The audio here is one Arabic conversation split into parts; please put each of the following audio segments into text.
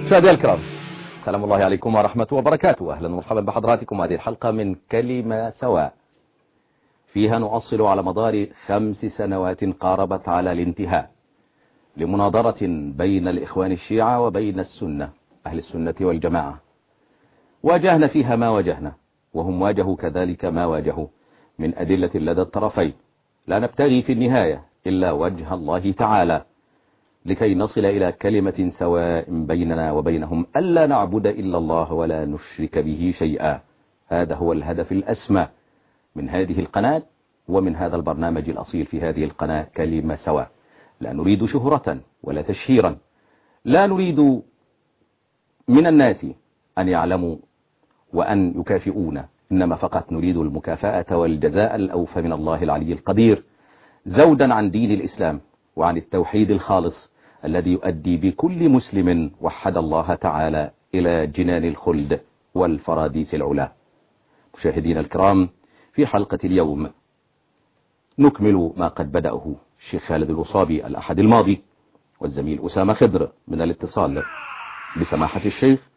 مشاهدينا الكرام، سلام الله عليكم ورحمة وبركاته. أهلا ومرحبا بحضراتكم هذه الحلقة من كلمة سواء، فيها نؤصل على مدار 5 سنوات قاربت على الانتهاء لمناظرة بين الإخوان الشيعة وبين السنة أهل السنة والجماعة. واجهنا فيها ما واجهنا، وهم واجهوا كذلك ما واجهوا من أدلة لدى الطرفين. لا نبتغي في النهاية إلا وجه الله تعالى، لكي نصل إلى كلمة سواء بيننا وبينهم، ألا نعبد إلا الله ولا نشرك به شيئا. هذا هو الهدف الأسمى من هذه القناة ومن هذا البرنامج الأصيل في هذه القناة، كلمة سواء. لا نريد شهرة ولا تشهيرا، لا نريد من الناس أن يعلموا وأن يكافئونا، إنما فقط نريد المكافأة والجزاء الأوفى من الله العلي القدير، زودا عن دين الإسلام وعن التوحيد الخالص الذي يؤدي بكل مسلم وحد الله تعالى إلى جنان الخلد والفراديس العلا. مشاهدينا الكرام، في حلقة اليوم نكمل ما قد بدأه الشيخ خالد الوصابي الأحد الماضي والزميل أسامة خضر من الاتصال بسماحة الشيخ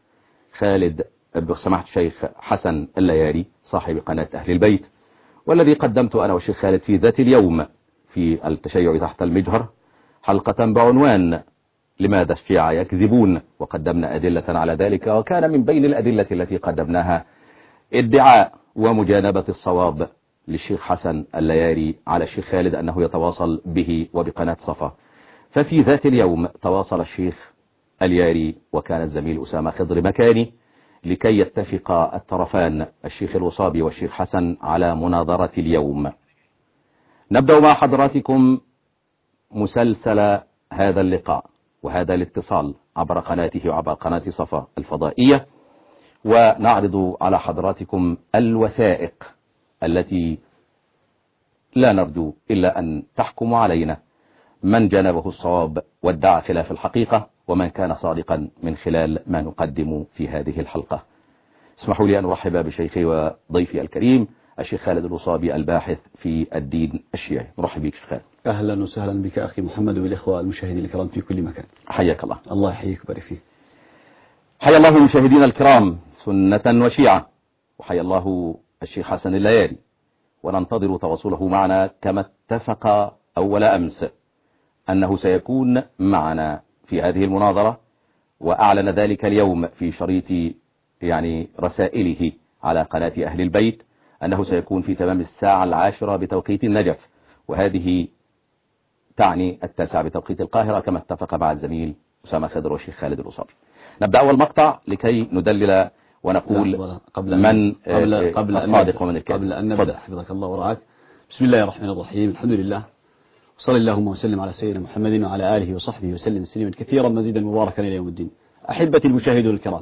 الشيخ حسن اللياري صاحب قناة أهل البيت، والذي قدمت أنا والشيخ خالد في ذات اليوم في التشيع تحت المجهر حلقة بعنوان لماذا الشيعة يكذبون، وقدمنا أدلة على ذلك. وكان من بين الأدلة التي قدمناها ادعاء ومجانبة الصواب للشيخ حسن اللياري على الشيخ خالد أنه يتواصل به وبقناة صفا. ففي ذات اليوم تواصل الشيخ اللياري وكان الزميل أسامة خضر مكاني لكي يتفق الطرفان الشيخ الوصابي والشيخ حسن على مناظرة اليوم. نبدأ مع حضراتكم مسلسل هذا اللقاء وهذا الاتصال عبر قناته وعبر قناة صفا الفضائية، ونعرض على حضراتكم الوثائق التي لا نرجو إلا أن تحكم علينا من جانبه الصواب وادعى خلاف الحقيقة، ومن كان صادقا من خلال ما نقدم في هذه الحلقة. اسمحوا لي أن أرحب بشيخي وضيفي الكريم الشيخ خالد الوصابي الباحث في الدين الشيعي. مرحب بك شيخ خالد. أهلا وسهلا بك أخي محمد وبالإخوة المشاهدين الكرام في كل مكان. حياك الله. الله يحييك ويبارك فيك. حيا الله مشاهدينا الكرام سنة وشيعة، وحيا الله الشيخ حسن اللياري، وننتظر تواصله معنا كما اتفق أول أمس أنه سيكون معنا في هذه المناظرة، وأعلن ذلك اليوم في شريط رسائله على قناة أهل البيت أنه سيكون في تمام 10:10 بتوقيت النجف، وهذه تعني 9 بتوقيت القاهرة، كما اتفق مع الزميل أسامة خضر والشيخ خالد الوصابي. نبدأ أول مقطع لكي ندلل ونقول من الصادق ومن الكاذب. قبل أن نبدأ حفظك الله ورعاك، بسم الله الرحمن الرحيم، الحمد لله وصلى اللهم وسلم على سيدنا محمد وعلى آله وصحبه وسلم تسليما كثيرا مزيدا مباركا إلى يوم الدين. أحبتي المشاهدون الكرام،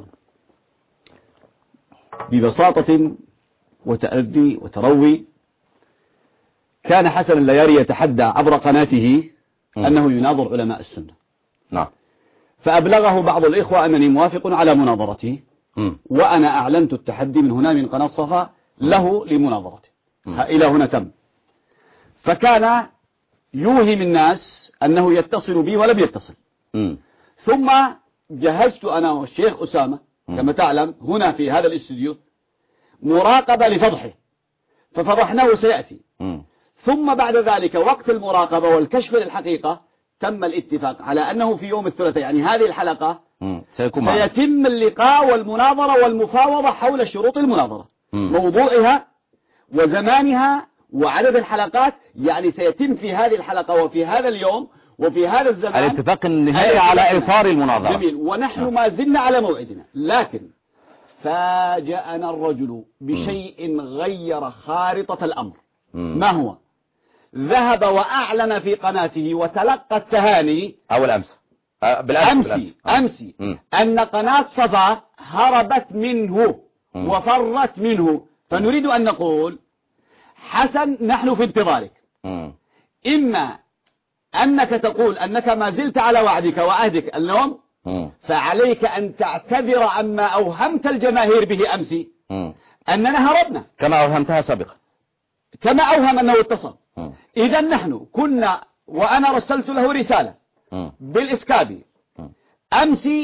ببساطة وتأدي وتروي، كان حسن اللياري يتحدى عبر قناته أنه يناظر علماء السنة. نعم. فأبلغه بعض الإخوة أنني موافق على مناظرته، وأنا أعلنت التحدي من هنا من قناة صفا له لمناظرته. إلى هنا تم. فكان يوهم الناس أنه يتصل بي ولم يتصل. ثم جهزت أنا والشيخ أسامة كما تعلم هنا في هذا الاستوديو مراقبة لفضحه، ففضحناه سيأتي. ثم بعد ذلك وقت المراقبة والكشف للحقيقة تم الاتفاق على أنه في يوم الثلاثاء، يعني هذه الحلقة سيتم اللقاء والمناظرة والمفاوضة حول شروط المناظرة، موضوعها وزمانها وعدد الحلقات، يعني سيتم في هذه الحلقة وفي هذا اليوم وفي هذا الزمان الاتفاق النهائي على إطار المناظرة. جميل. ونحن ما زلنا على موعدنا، لكن فاجأنا الرجل بشيء غير خارطة الأمر. ما هو؟ ذهب وأعلن في قناته وتلقى التهاني أول أمس أمسي أن قناة صفا هربت منه وفرت منه. فنريد أن نقول حسن، نحن في انتظارك. إما أنك تقول أنك ما زلت على وعدك وعهدك اليوم، فعليك أن تعتذر عما أوهمت الجماهير به أمس أننا هربنا، كما أوهمتها سابقا، كما أوهم أنه اتصل. إذا نحن كنا، وأنا رسلت له رسالة بالإسكابي أمس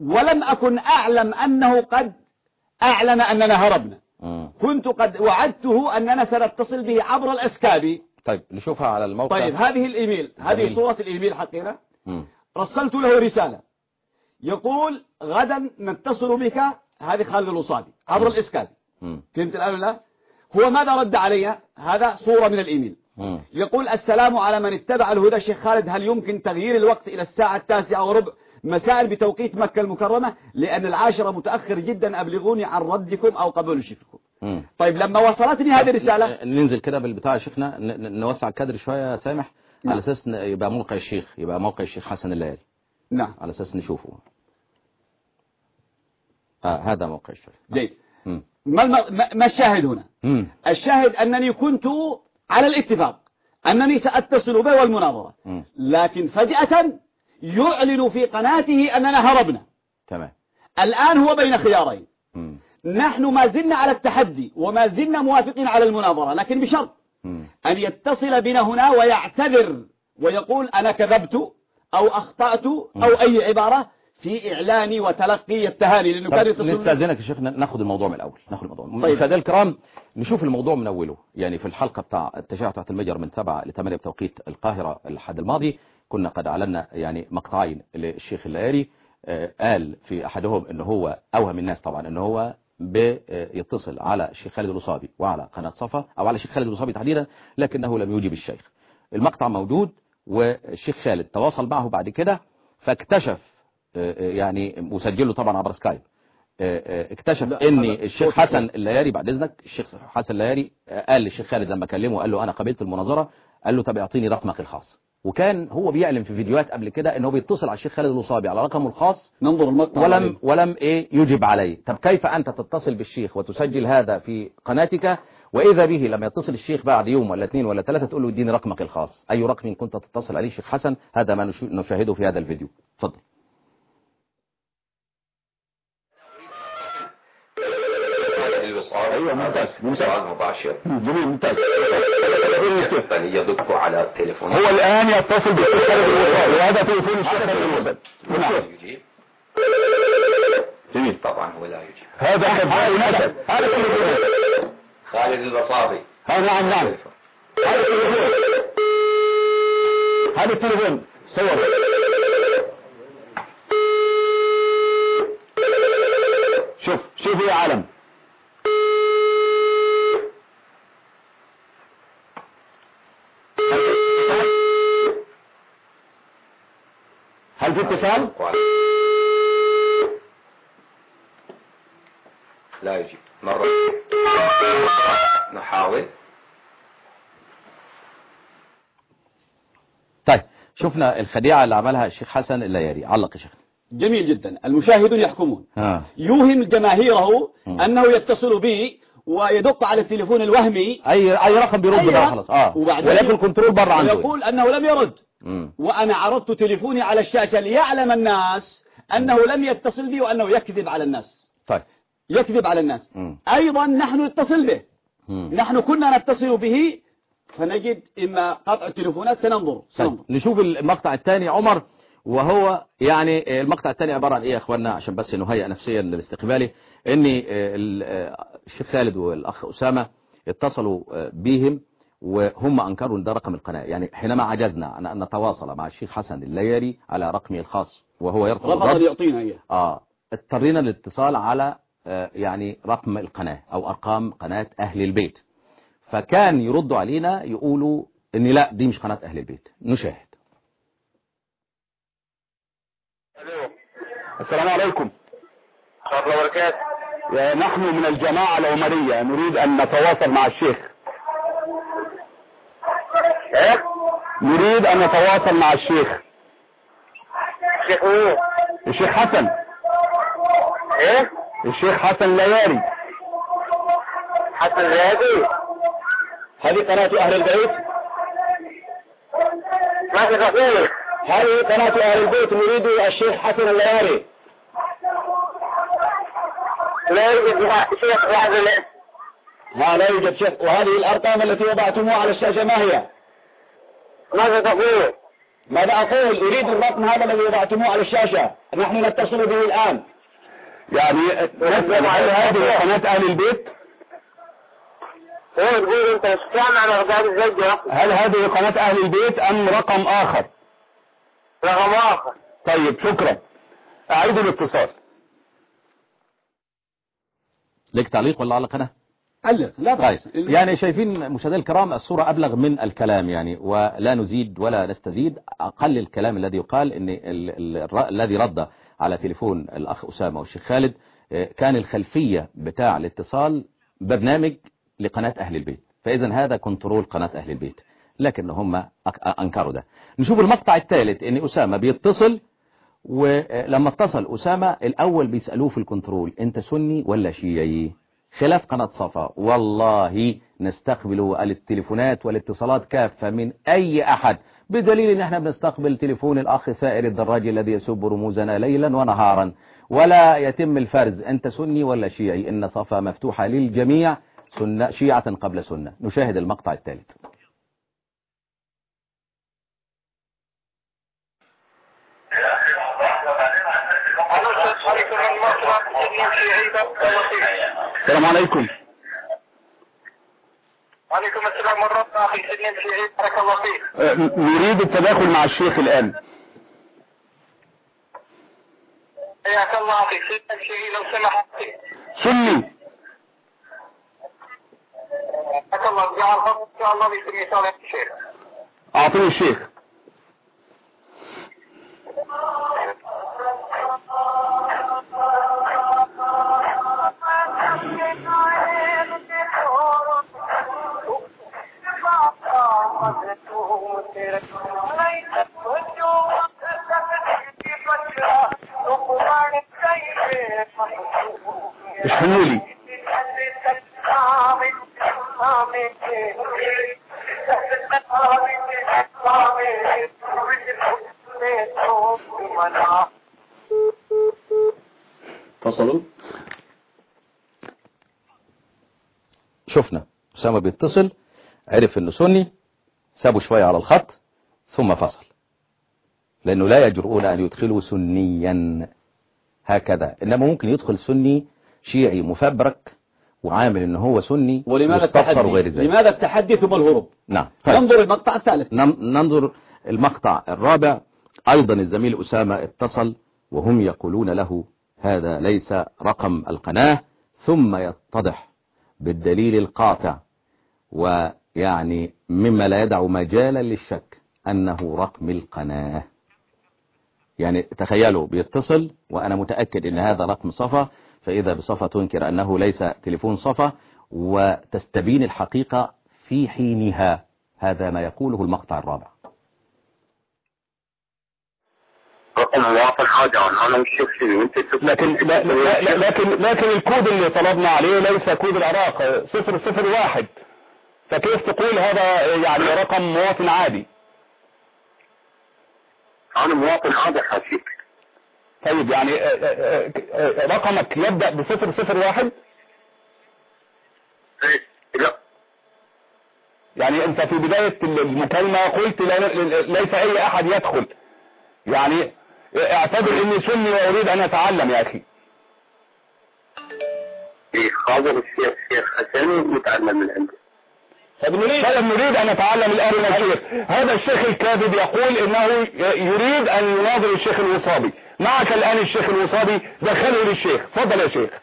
ولم أكن أعلم أنه قد أعلن أننا هربنا. كنت قد وعدته أننا سنتصل به عبر الأسكابي. طيب نشوفها على الموقع. طيب هذه الإيميل، هذه صورة الإيميل حقنا. رسلت له رسالة يقول غدا نتصل بك، هذه خالد الوصابي عبر الإسكابي. فهمت الآن لا؟ هو ماذا رد علي؟ هذا صورة من الإيميل. يقول السلام على من اتبع الهدى شيخ خالد، هل يمكن تغيير الوقت إلى الساعة 9:15 مساء بتوقيت مكة المكرمة لأن 10 متأخر جدا، أبلغوني عن ردكم أو قبول شيخكم. طيب لما وصلتني هذه الرسالة ننزل كده بالبتاع يا شيخنا، نوسع الكادر شوية يا سامح. على أساس يبقى موقع الشيخ، يبقى موقع الشيخ حسن الليالي. نعم على أساس نشوفه. هذا موقع الشيخ. جيد. ما الشاهد هنا؟ الشاهد أنني كنت على الاتفاق أنني سأتصل به والمناظرة، لكن فجأة يعلن في قناته أننا هربنا. تمام. الآن هو بين خيارين. نحن ما زلنا على التحدي وما زلنا موافقين على المناظرة، لكن بشرط أن يتصل بنا هنا ويعتذر ويقول أنا كذبت أو أخطأت أو أي عبارة في إعلاني وتلقي التهاني، لأنه كان يتصل. نستأذنك يا شيخ ناخد الموضوع من الأول. طيب. مشاهدينا الكرام، نشوف الموضوع من أوله. يعني في الحلقة بتاع التشيع تحت المجر من 7 ل 8 بتوقيت القاهرة الحد الماضي، كنا قد أعلنا يعني مقطعين للشيخ الليالي. قال في أحدهم أنه هو أوهم الناس طبعا أنه هو بيتصل على الشيخ خالد الوصابي وعلى قناة صفا، أو على الشيخ خالد الوصابي تحديدا، لكنه لم يجب الشيخ. المقطع موجود، والشيخ خالد تواصل معه بعد كده فاكتشف، يعني مسجله طبعا عبر سكايب، اكتشف ان الشيخ حسن الليالي، بعد اذنك، الشيخ حسن الليالي قال للشيخ خالد لما كلمه قال له انا قبلت المناظرة، قال له طب اعطيني رقمك الخاص. وكان هو بيعلن في فيديوهات قبل كده انه بيتصل على الشيخ خالد الوصابي على رقمه الخاص. ننظر المقطع. ولم يجب عليه. طب كيف انت تتصل بالشيخ وتسجل هذا في قناتك، واذا به لما يتصل الشيخ بعد يوم ولا 2 ولا 3 تقول له اديني رقمك الخاص؟ اي رقم كنت تتصل عليه الشيخ حسن؟ هذا ما نشاهده في هذا الفيديو. تفضل. ايوه ممتاز. سؤال مباشر. جميل ممتاز. يدق على التليفون. هو الان يتصل بالشيخ خالد الوصابي، وهذا تليفون الشيخ خالد الوصابي. نعم. يجيب. جميل. طبعا هو لا يجيب. هذا هذا خالد الوصابي. نعم. هذا التليفون صور. شوف يا عالم. هل في اتصال؟ لا يجيب. مرة نحاول. طيب شفنا الخديعة اللي عملها الشيخ حسن الليالي. علق يا شيخ. جميل جدا. المشاهدون يحكمون. يوهم جماهيره أنه يتصل به ويدق على التليفون الوهمي أي رقم بيرد بقى خلاص. ولكن الكنترول بره عنده. يقول أنه لم يرد. وأنا عرضت تليفوني على الشاشة ليعلم الناس أنه لم يتصل بي وأنه يكذب على الناس. طيب. يكذب على الناس. أيضا نحن نتصل به. نحن كنا نتصل به فنجد إما قطع التليفونات. سننظر. نشوف المقطع الثاني عمر، وهو يعني المقطع الثاني عبارة عن ايه يا اخوانا، عشان بس نهيئ نفسيا للاستقبالي. ان الشيخ خالد والاخ اسامة اتصلوا بهم وهم انكروا ان ده رقم القناة. يعني حينما عجزنا ان نتواصل مع الشيخ حسن الليالي على رقمه الخاص وهو يرفض رفض يعطينا اياه. اضطرينا للاتصال على يعني رقم القناة او ارقام قناة اهل البيت، فكان يردوا علينا يقولوا ان لا دي مش قناة اهل البيت. نشاهد. السلام عليكم. ورحمة الله وبركاته. نحن من الجماعة العمرية نريد أن نتواصل مع الشيخ. ايه؟ نريد أن نتواصل مع الشيخ. الشيخ مين؟ الشيخ حسن. ايه؟ الشيخ حسن الليالي. حسن الليالي؟ هذه قناة أهل البيت. ما في تقول. هذه قناة أهل البيت، نريد الشيخ حسن الليالي. لا يوجد شيخ في هذا الاسم. لا يوجد شيخ. وهذه الأرقام التي وضعتموها على الشاشة ما هي؟ ماذا تقول؟ ماذا أقول؟ أريد الرقم هذا الذي وضعتموه على الشاشة، نحن نتصل به الآن. يعني نسأل هل هذه قناة أهل البيت؟ ايه تقول انت مش سامع مقدار الزوجة؟ هل هذه قناة أهل البيت أم رقم آخر؟ رقم آخر. طيب شكرا، أعيد الاتصال. لك تعليق ولا على قناة؟ علق. لا طيب. بس يعني شايفين مشاهدينا الكرام الصورة أبلغ من الكلام يعني، ولا نزيد ولا نستزيد. أقل الكلام الذي يقال إن الذي رد على تليفون الأخ أسامة والشيخ خالد كان الخلفية بتاع الاتصال برنامج لقناة أهل البيت، فإذا هذا كنترول قناة أهل البيت، لكن هم أنكروا ده. نشوف المقطع الثالث إن أسامة بيتصل، ولما اتصل أسامة الأول بيسألوه في الكنترول أنت سني ولا شيعي؟ خلاف قناة صفا والله نستقبل التليفونات والاتصالات كافة من أي أحد، بدليل ان احنا بنستقبل تليفون الأخ ثائر الدراجي الذي يسب رموزنا ليلا ونهارا، ولا يتم الفرز أنت سني ولا شيعي، إن صفا مفتوحة للجميع، سنة شيعة قبل سنة. نشاهد المقطع الثالث. السلام عليكم. وعليكم السلام ورحمة الله. أخي سيدنا الشيعي بارك الله فيك. نريد التداخل مع الشيخ الآن. حياك الله أخي سيدنا الشيعي لو سمحت. سني. حياك الله. جعل إن شاء الله باسم صالح الشيخ. أعطيني الشيخ. اشحنوا لي. فصلوا. شفنا أسامة بيتصل، عرف انه سني، سابوا شوية على الخط ثم فصل، لأنه لا يجرؤون أن يدخلوا سنيا هكذا، إنما ممكن يدخل سني شيعي مفبرك وعامل إنه هو سني. ولماذا التحدي؟ لماذا التحدي ثم الهروب؟ نعم. ننظر المقطع الثالث. ننظر المقطع الرابع. أيضا الزميل أسامة اتصل وهم يقولون له هذا ليس رقم القناة، ثم يتضح بالدليل القاطع ويعني مما لا يدع مجالا للشك أنه رقم القناة. يعني تخيلوا بيتصل وأنا متأكد أن هذا رقم صفا، فإذا بصفا تنكر أنه ليس تليفون صفا وتستبين الحقيقة في حينها. هذا ما يقوله المقطع الرابع. لكن الكود اللي طلبنا عليه ليس كود العراق 001، فكيف تقول هذا يعني رقم مواطن عادي؟ أنا مواطن عادي حاسيك. طيب يعني رقمك يبدأ ب001؟ لا. يعني أنت في بداية المكالمة قلت ليس أي أحد يدخل، يعني اعتبر إني سني وأريد أن أتعلم يا أخي. حاضر الشيخ حسن متعلم من عنده. طيب نريد أن نتعلم الآن من الشيخ. هذا الشيخ الكاذب يقول إنه يريد أن يناظر الشيخ الوصابي. معك الآن الشيخ الوصابي، دخله للشيخ. تفضل يا شيخ.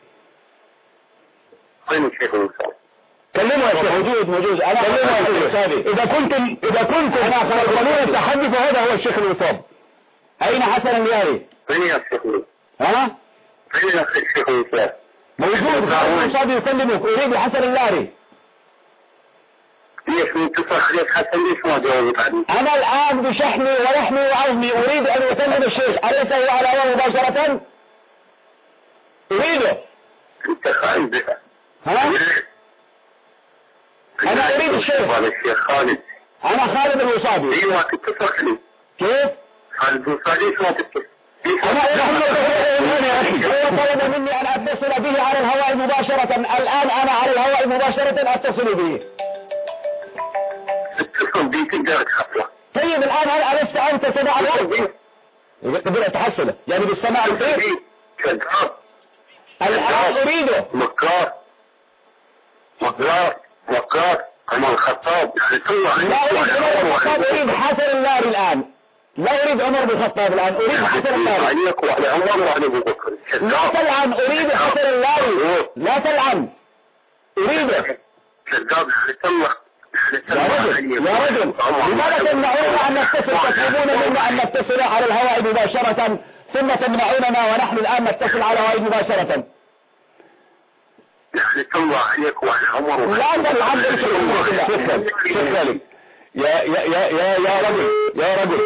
وين الشيخ الوصابي؟ كلمه يا شيخ. موجود. أنا كلمه يا شيخ. إذا كنتم قانون التحدي فهذا هو الشيخ الوصابي. أين حسن اللاري؟ وين يا الشيخ الوصابي؟ ها؟ وين يا الشيخ الوصابي؟ موجود. الوصابي يكلمك. أريد حسن اللاري. ليش متصل عليك حسن؟ ليش ما جاوبت علي؟ أنا الآن بشحني ولحمي وعظمي أريد أن أكلم الشيخ، أليس هو على الهواء مباشرة؟ أريده. أنت خايف بها. ها؟ أنا أريد الشيخ. هذا الشيخ خالد. أنا خالد الوصابي. أيوة تتصل عليه. كيف؟ خالد الوصابي ليش ما تتصل؟ أنا يا أخي. هو طلب مني أن أتصل به على الهواء مباشرة، الآن أنا على الهواء مباشرة أتصل به. اتصل بي تقدر تحصله. طيب الآن هل ألست أنت تدع الوقت قبل تحصله يعني بالسماع الخير. الآن أريده مكار عمر الخطاب لا أريد عمر بن الخطاب، أريد حسن اللاري الآن. لا أريد عمر بن الخطاب الآن، أريد حسن اللاري. عليك وعلى عمر وعلى أبو بكر. لا تلعن، أريد حسن اللاري. لا تلعن، أريده. كذاب يا رجل لماذا تمنعوننا أن نتصل؟ تطلبون منا أن نتصل على الهواء مباشرة ثم تمنعوننا ونحن الآن نتصل على الهواء مباشرة. الله عليك وعلى عمر. لا تلعن شيخ خالد. يا رجل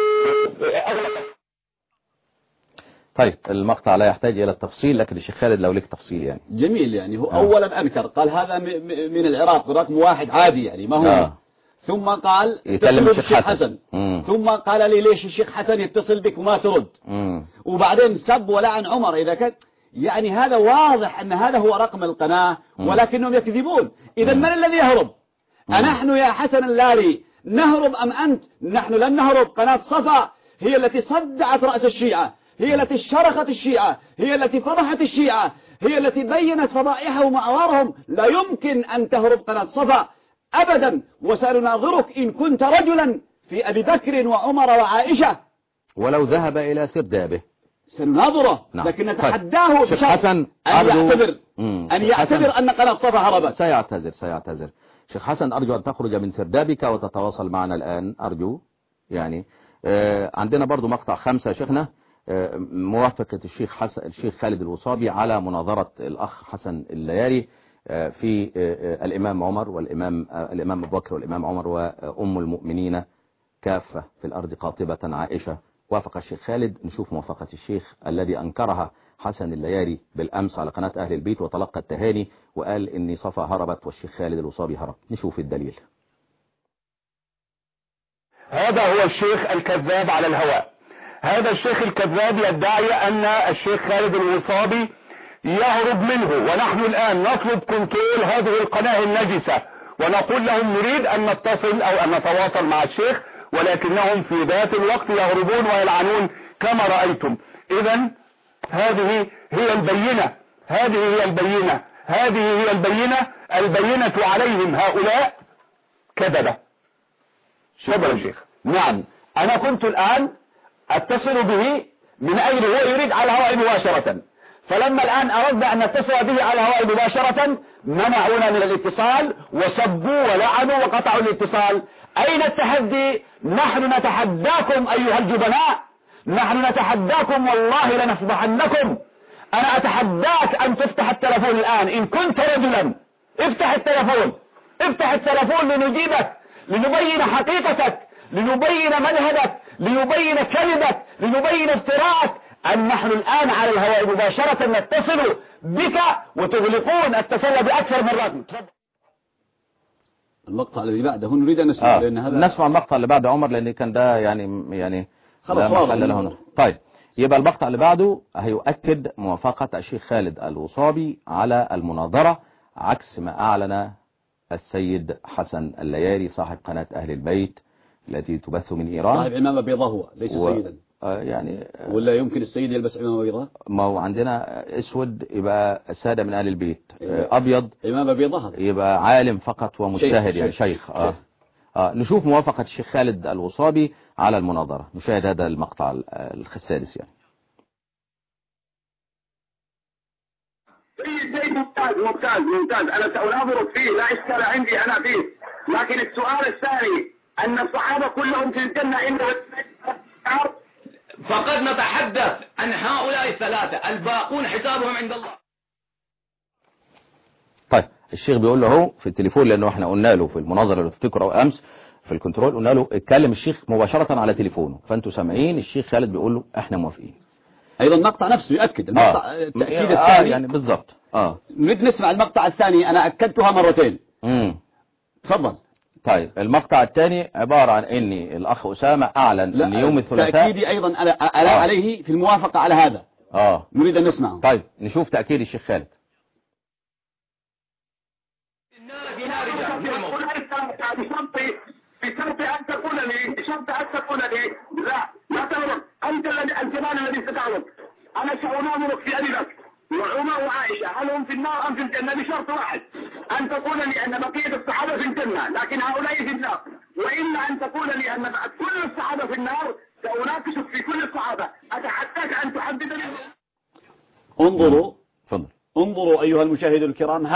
طيب المقطع لا يحتاج إلى التفصيل، لكن الشيخ خالد لو لك تفصيل يعني. جميل يعني. هو أولا أنكر، قال هذا من العراق رقم واحد عادي يعني ما هو ثم قال يكلم الشيخ حسن. ثم قال لي ليش الشيخ حسن يتصل بك وما ترد. وبعدين سب ولعن عمر. إذا كان يعني هذا واضح أن هذا هو رقم القناة ولكنهم يكذبون. إذا من الذي يهرب؟ أنحن يا حسن اللاري نهرب أم أنت؟ نحن لن نهرب. قناة صفا هي التي صدعت رأس الشيعة، هي التي شرخت الشيعة، هي التي فضحت الشيعة، هي التي بينت فضائحهم وعوارهم. لا يمكن أن تهرب قناة صفا أبدا. وسنناظرك إن كنت رجلا في أبي بكر وعمر وعائشة ولو ذهب إلى سردابه سنناظره. نعم. لكن نتحداه شيخ حسن أن يعتذر أن قناة صفا هربت. سيعتذر. شيخ حسن أرجو أن تخرج من سردابك وتتواصل معنا الآن أرجو يعني. عندنا برضو مقطع 5 يا شيخنا، موافقة الشيخ خالد الوصابي على مناظرة الأخ حسن اللياري في الإمام عمر الإمام أبو بكر والإمام عمر وأم المؤمنين كافة في الأرض قاطبة عائشة. وافق الشيخ خالد. نشوف موافقة الشيخ الذي أنكرها حسن اللياري بالأمس على قناة أهل البيت وتلقى التهاني وقال إني صفا هربت والشيخ خالد الوصابي هرب. نشوف الدليل. هذا هو الشيخ الكذاب على الهواء. هذا الشيخ الكذاب يدعي أن الشيخ خالد الوصابي يهرب منه، ونحن الآن نطلب كنترول هذه القناة النجسة ونقول لهم نريد أن نتصل أو أن نتواصل مع الشيخ، ولكنهم في ذات الوقت يهربون ويلعنون كما رأيتم. إذن هذه هي البينة البينة عليهم هؤلاء كذبة. شبه الشيخ. نعم أنا كنت الآن أتصل به من أين هو يريد على الهواء مباشرة، فلما الآن أردنا أن نتصل به على الهواء مباشرة منعونا من الاتصال وسبوا ولعنوا وقطعوا الاتصال. أين التحدي؟ نحن نتحداكم أيها الجبناء، نحن نتحداكم والله لنفضحنكم. أنا أتحداك أن تفتح التلفون الآن إن كنت رجلا. افتح التلفون لنجيبك، لنبين حقيقتك، لنبين مذهبك، لنبين كذبك، لنبين افتراءك. أن نحن الآن على الهواء مباشرة نتصل بك وتغلقون التسلى بأكثر من رقم. المقطع الذي بعده نريد أن نسمع لأن هذا نسمع المقطع اللي بعد عمر لأن كان ده يعني خلاص محل له هنا. طيب يبقى المقطع اللي بعده هيؤكد موافقة الشيخ خالد الوصابي على المناظرة عكس ما أعلن السيد حسن اللياري صاحب قناة أهل البيت التي تبث من إيران. صاحب عمامة بيضاء هو ليس سيدا يعني ولا يمكن السيد يلبس عمامة بيضاء؟ ما هو عندنا اسود يبقى السادة من أهل البيت، أبيض عمامة بيضاء يبقى عالم فقط ومجتهد يعني شيخ. نشوف موافقة الشيخ خالد الوصابي على المناظرة. نشاهد هذا المقطع السادس يعني. جيد ممتاز أنا سأناظرك فيه لا إشكال عندي أنا فيه، لكن السؤال الثاني أن الصحابة كلهم في الجنة إلا فقد نتحدث عن هؤلاء الثلاثة الباقون حسابهم عند الله. طيب الشيخ بيقول له هو في التليفون، لأنه احنا قلنا له في المناظرة اللي تفتكروا أمس في الكنترول قلنا له اتكلم الشيخ مباشرة على تليفونه، فانتوا سامعين الشيخ خالد بيقول له احنا موافقين. ايضا المقطع نفسه يؤكد المقطع التأكيد الثاني يعني بالضبط. نريد نسمع المقطع الثاني. انا اكدتها مرتين. تفضل. طيب المقطع الثاني عبارة عن ان الاخ اسامة اعلن ان يوم الثلاثاء تأكيدي ايضا ألا عليه في الموافقة على هذا. نريد ان نسمعه. طيب نشوف تأكيد الشيخ خالد. بشرط أن تقول لي لا سأناظرك في أبي بكر وعمر وعائشة هل هم في النار أم في الجنة بشرط واحد أن تقول لي أن بقية الصحابة في الجنة لكن هؤلاء في النار، وإلا أن تقول لي أن كل الصحابة في النار سأناقشك في كل الصحابة. أتحداك أن تحدد لي. انظروا أيها المشاهد الكرام،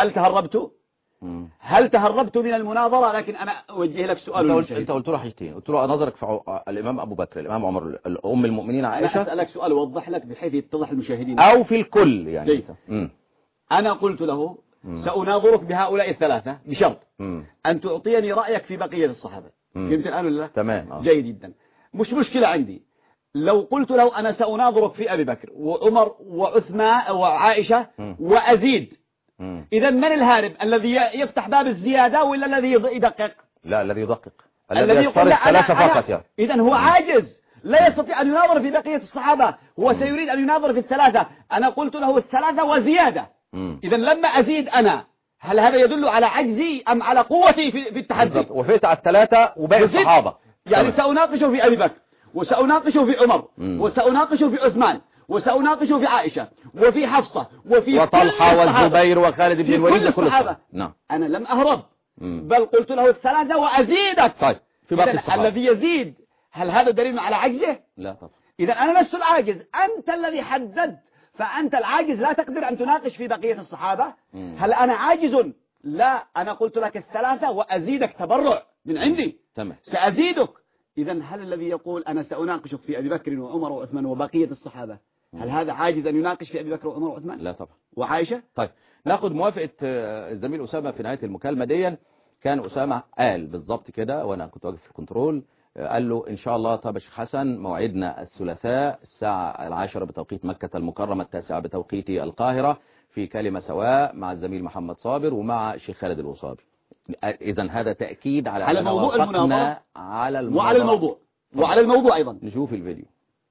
هل تهربت من المناظرة؟ لكن أنا أوجه لك سؤال. أنت قلت له حاجتين، قلت له نظرك في الإمام أبو بكر، الإمام عمر، أم المؤمنين عائشة. أنا أسألك سؤال أوضح لك بحيث يتضح المشاهدين أو في الكل يعني. أنا قلت له سأناظرك بهؤلاء الثلاثة بشرط أن تعطيني رأيك في بقية الصحابة. فهمت الآن ولا لا؟ تمام. جيد جدا. مش مشكلة عندي لو قلت له أنا سأناظرك في أبي بكر وعمر وعثمان وعائشة وأزيد. إذا من الهارب؟ الذي يفتح باب الزيادة ولا الذي يدقق؟ لا، الذي يدقق، الذي يشترط ثلاثة فقط يعني. إذا هو عاجز، لا يستطيع أن يناظر في بقية الصحابة، هو سيريد أن يناظر في الثلاثة. أنا قلت له الثلاثة وزيادة. إذا لما أزيد أنا، هل هذا يدل على عجزي أم على قوتي في التحدي؟ وفيت على الثلاثة وباقي الصحابة يعني سأناقشه في أبي بكر وسأناقشه في عمر وسأناقشه في عثمان وسأناقشه في عائشة وفي حفصة وفي وطلحة والزبير وخالد بن الوليد كل الصحابة. نعم. أنا لم أهرب بل قلت له الثلاثة وأزيدك. طيب في باقي الصحابة الذي يزيد هل هذا دليل على عجزه؟ لا طبعا. إذا أنا لست العاجز، أنت الذي حددت، فأنت العاجز لا تقدر أن تناقش في بقية الصحابة. هل أنا عاجز؟ لا، أنا قلت لك الثلاثة وأزيدك تبرع من عندي. تمام. سأزيدك. إذا هل الذي يقول أنا سأناقشك في أبي بكر وعمر وعثمان وبقية الصحابة هل هذا عاجز أن يناقش في أبي بكر وعمر وعثمان؟ لا طبعا. وعائشة؟ طيب ناخد موافقة الزميل أسامة في نهاية المكالمة دي. كان أسامة قال بالضبط كده وأنا كنت واقف في الكنترول، قال له إن شاء الله طب يا شيخ حسن موعدنا الثلاثاء الساعة 10 بتوقيت مكة المكرمة، 9 بتوقيت القاهرة، في كلمة سواء مع الزميل محمد صابر ومع الشيخ خالد الوصابي. إذا هذا تأكيد على موضوع المناظرة وعلى الموضوع وعلى الموضوع أيضا. نشوف الفيديو.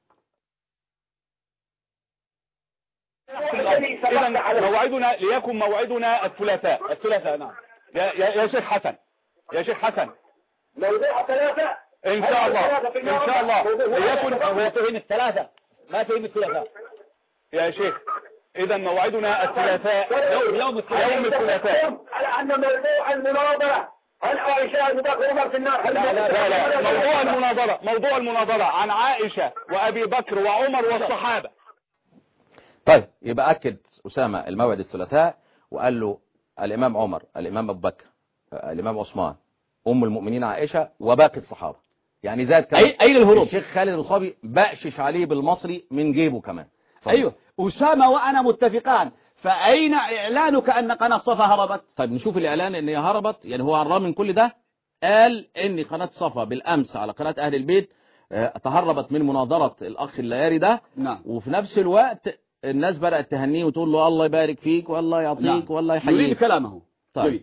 إذا موعدنا ليكن موعدنا الثلاثاء. نعم يا شيخ حسن، يا شيخ حسن موضوع ثلاثة إن شاء الله، إن شاء الله ليكن هو فهم الثلاثة ما فهم الثلاثاء يا شيخ. إذا موعدنا الثلاثاء يوم الثلاثاء على أن موضوع المناظرة هل عائشة أبو بكر وعمر في النار؟ لا موضوع المناظرة عن عائشة وأبي بكر وعمر والصحابة. طيب يبقى أكد أسامة الموعد الثلاثاء وقال له الإمام عمر، الإمام أبو بكر، الإمام عثمان، أم المؤمنين عائشة وباقي الصحابة. يعني زاد كمان أين الهروب؟ الشيخ خالد الوصابي بقشش عليه بالمصري من جيبه كمان. أيوه أسامة وأنا متفقان، فأين إعلانك أن قناة صفا هربت؟ طيب نشوف الإعلان إن هي هربت. يعني هو على الرغم من كل ده قال إن قناة صفا بالأمس على قناة أهل البيت تهربت من مناظرة الأخ اللياري ده. نعم. وفي نفس الوقت الناس بدأت تهنيه وتقول له الله يبارك فيك والله يعطيك. نعم. والله يحييك. يريد كلامه. طيب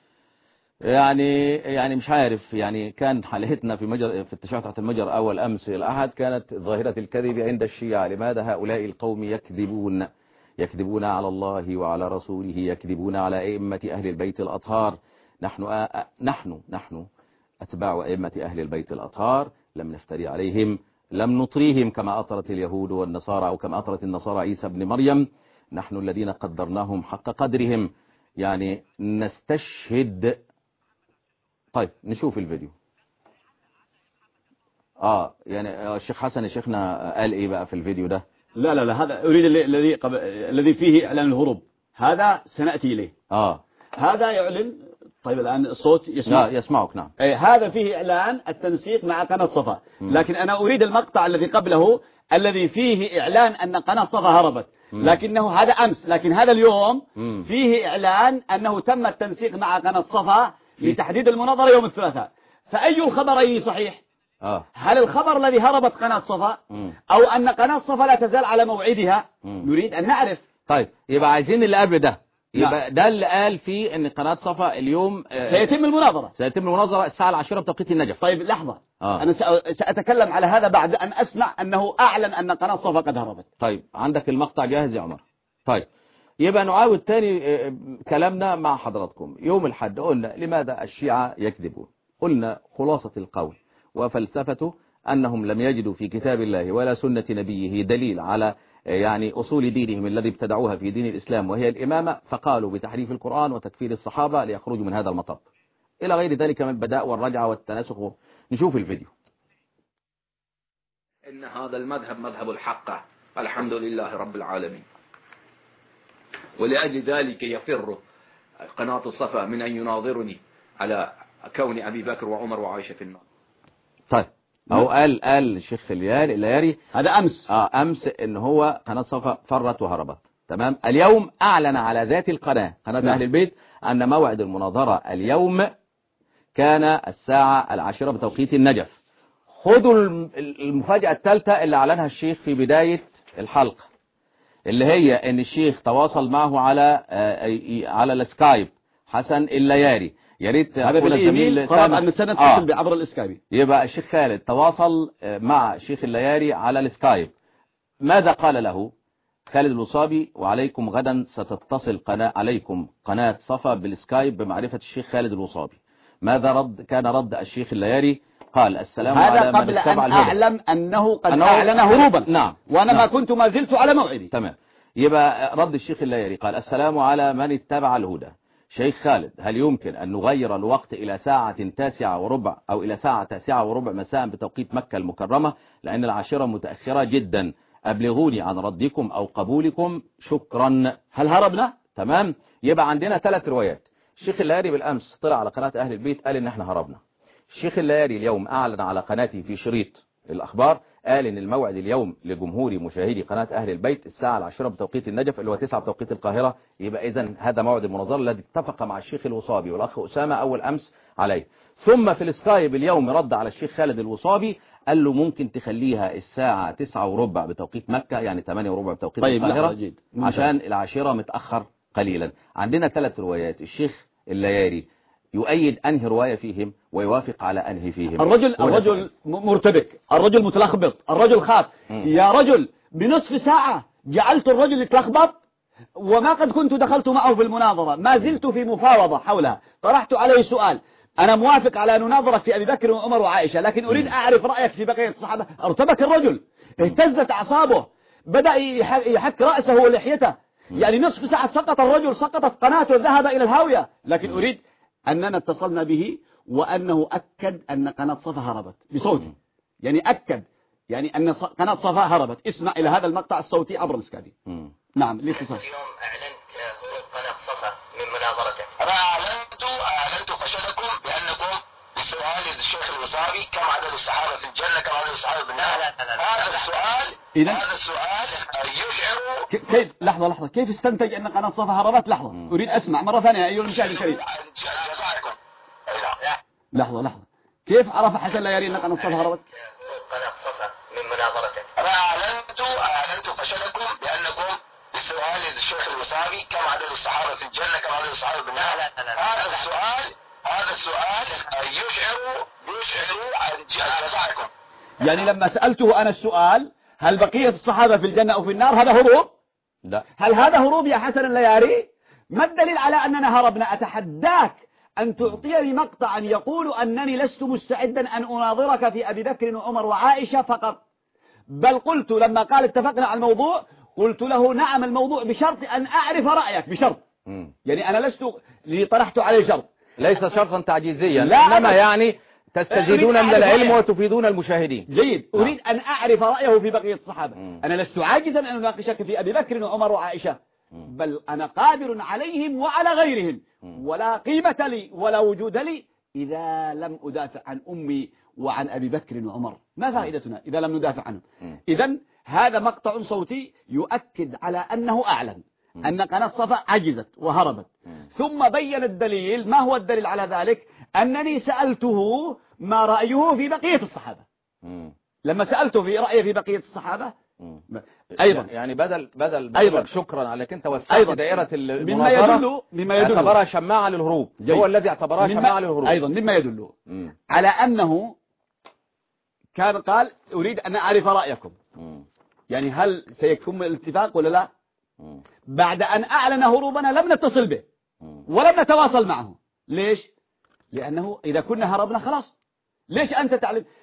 يعني مش عارف، يعني كان حلقتنا في التشيع تحت المجر أول أمس الأحد كانت ظاهرة الكذب عند الشيعة. لماذا هؤلاء القوم يكذبون على الله وعلى رسوله، يكذبون على أئمة أهل البيت الأطهار. نحن أتباع أئمة أهل البيت الأطهار، لم نفتري عليهم، لم نطريهم كما أطرت اليهود والنصارى أو كما أطرت النصارى عيسى بن مريم. نحن الذين قدرناهم حق قدرهم، يعني نستشهد. طيب نشوف الفيديو. يعني الشيخ حسن يا شيخنا قال ايه بقى في الفيديو ده؟ لا هذا اريد الذي فيه اعلان الهروب، هذا سنأتي اليه. هذا يعلن. طيب الآن الصوت يسمعك. نعم. هذا فيه إعلان التنسيق مع قناة صفا، لكن أنا أريد المقطع الذي قبله الذي فيه إعلان أن قناة صفا هربت، لكنه هذا أمس، لكن هذا اليوم فيه إعلان أنه تم التنسيق مع قناة صفا لتحديد المناظرة يوم الثلاثاء. فأي الخبرين صحيح؟ هل الخبر الذي هربت قناة صفا أو أن قناة صفا لا تزال على موعدها؟ نريد أن نعرف. طيب يبقى عايزين اللي قبل ده. يبقى ده اللي قال فيه ان قناة صفا اليوم سيتم المناظرة الساعة 10 بتوقيت النجف. طيب لحظة. أنا سأتكلم على هذا بعد أن أسمع أنه أعلن أن قناة صفا قد هربت. طيب عندك المقطع جاهز يا عمر؟ طيب يبقى نعاود تاني كلامنا مع حضراتكم. يوم الحد قلنا لماذا الشيعة يكذبون، قلنا خلاصة القول وفلسفته أنهم لم يجدوا في كتاب الله ولا سنة نبيه دليل على يعني أصول دينهم الذي ابتدعوها في دين الإسلام وهي الإمامة، فقالوا بتحريف القرآن وتكفير الصحابة ليخرجوا من هذا المطب إلى غير ذلك من البداء والرجعة والتناسخ. نشوف الفيديو. إن هذا المذهب مذهب الحق، الحمد لله رب العالمين، ولأجل ذلك يفر قناة الصفا من أن يناظرني على كون أبي بكر وعمر وعائشة في النار. طيب هو قال الشيخ اللياري هذا أمس إن هو قناة صفا فرت وهربت. تمام. اليوم أعلن على ذات القناة قناة أهل البيت أن موعد المناظرة اليوم كان الساعة 10 بتوقيت النجف. خذوا المفاجأة الثالثة اللي أعلنها الشيخ في بداية الحلقة، اللي هي ان الشيخ تواصل معه على السكايب حسن اللياري. يا ريت هذا بالايميل طلب ان نتصل عبر السكايب. يبقى الشيخ خالد تواصل مع الشيخ اللياري على السكايب. ماذا قال له خالد الوصابي؟ وعليكم غدا ستتصل عليكم قناة صفا بالسكايب بمعرفة الشيخ خالد الوصابي. ماذا كان رد الشيخ اللياري؟ قال السلام على من قبل أن أعلم أنه قد أعلن هروبا. نعم. وأنا ما كنت ما زلت على موعدي. تمام. يبقى رد الشيخ اللياري قال السلام على من اتبع الهدى. شيخ خالد، هل يمكن أن نغير الوقت إلى ساعة 9:15 أو إلى ساعة 9:15 مساء بتوقيت مكة المكرمة، لأن 10 متأخرة جدا. أبلغوني عن ردكم أو قبولكم، شكرا. هل هربنا؟ تمام. يبقى عندنا 3 روايات. الشيخ اللياري بالأمس طلع على قناة أهل البيت قال إن احنا هربنا. الشيخ اللياري اليوم أعلن على قناته في شريط الأخبار قال إن الموعد اليوم لجمهور مشاهدي قناة أهل البيت الساعة 10 بتوقيت النجف اللي هو 9 بتوقيت القاهرة. يبقى إذن هذا موعد المناظرة الذي اتفق مع الشيخ الوصابي والأخ أسامة أول أمس عليه. ثم في السكايب اليوم رد على الشيخ خالد الوصابي قال له ممكن تخليها الساعة 9:15 بتوقيت مكة، يعني 8:15 بتوقيت القاهرة، عشان 10 متأخر قليلا. عندنا 3 روايات. الشيخ اللياري يؤيد أنهي رواية فيهم ويوافق على أنهي فيهم؟ الرجل مرتبك، الرجل متلخبط، الرجل خاف. يا رجل بنصف ساعة جعلت الرجل يتلخبط، وما قد كنت دخلت معه في المناظرة، ما زلت في مفاوضة حولها. طرحت عليه سؤال، أنا موافق على أن نناظرك في أبي بكر وعمر وعائشة، لكن أريد أعرف رأيك في بقية الصحابة. ارتبك الرجل، اهتزت أعصابه، بدأ يحك رأسه ولحيته. يعني نصف ساعة سقط الرجل، سقطت قناته، ذهب إلى الهاوية. لكن أريد أننا اتصلنا به وأنه أكد أن قناة صفا هربت بصوتي. يعني أكد يعني أن قناة صفا هربت. اسمع إلى هذا المقطع الصوتي عبر السكايب. نعم الاتصال. اليوم أعلنت هروب قناة صفا من مناظرته. أنا أعلنت فشلكم بأنكم بسؤال الشيخ الوصابي كم عدد الصحابة في الجنة، كم عدد الصحابة بالنار. هذا السؤال يشعر كيف لحظة كيف استنتج أن قناة صفا هربت؟ لحظة أريد أسمع مرة ثانية أيها المشاهد الكريم. لحظة كيف عرف حسن اللياري أن قناة صفا هربت؟ قناة صفا من مناظرته. أنا أعلنت فشلكم بأنكم بسؤال الشيخ الوصابي كم عدد الصحابة في الجنة، كم عدد الصحابة بالنار. هذا السؤال يشعر عن جزائكم. يعني لما سألته أنا السؤال هل بقية الصحابة في الجنة أو في النار، هذا هروب؟ لا. هل هذا هروب يا حسن اللياري؟ ما الدليل على أننا هربنا؟ أتحداك أن تعطيني مقطعا يقول أنني لست مستعدا أن أناظرك في أبي بكر وعمر وعائشة فقط. بل قلت لما قال اتفقنا على الموضوع قلت له نعم الموضوع بشرط أن أعرف رأيك، بشرط. يعني أنا لست طرحت عليه شرط، ليس شرطا تعجيزيا، إنما يعني تستزيدون من العلم وتفيدون المشاهدين. جيد. أريد أن أعرف رأيه في بقية الصحابة. أنا لست عاجزا أن أناقشك في أبي بكر وعمر وعائشة، بل أنا قادر عليهم وعلى غيرهم، ولا قيمة لي ولا وجود لي إذا لم أدافع عن أمي وعن أبي بكر وعمر. ما فائدتنا إذا لم ندافع عنهم؟ إذن هذا مقطع صوتي يؤكد على أنه أعلن أن قناة صفا عجزت وهربت. ثم بين الدليل. ما هو الدليل على ذلك؟ أنني سألته ما رأيه في بقية الصحابة. لما سألته في رأيه في بقية الصحابة أيضا يعني بدل أيضا شكرا على كنت وسعت دائرة المناظرة مما يدل اعتبرها شماعة للهروب. هو الذي اعتبرها شماعة للهروب. أيضا مما يدل على أنه كان قال أريد أن أعرف رأيكم. يعني هل سيكون الاتفاق ولا لا؟ بعد أن أعلن هروبنا لم نتصل به ولم نتواصل معه. ليش؟ لأنه إذا كنا هربنا خلاص. ليش أنت تعلم؟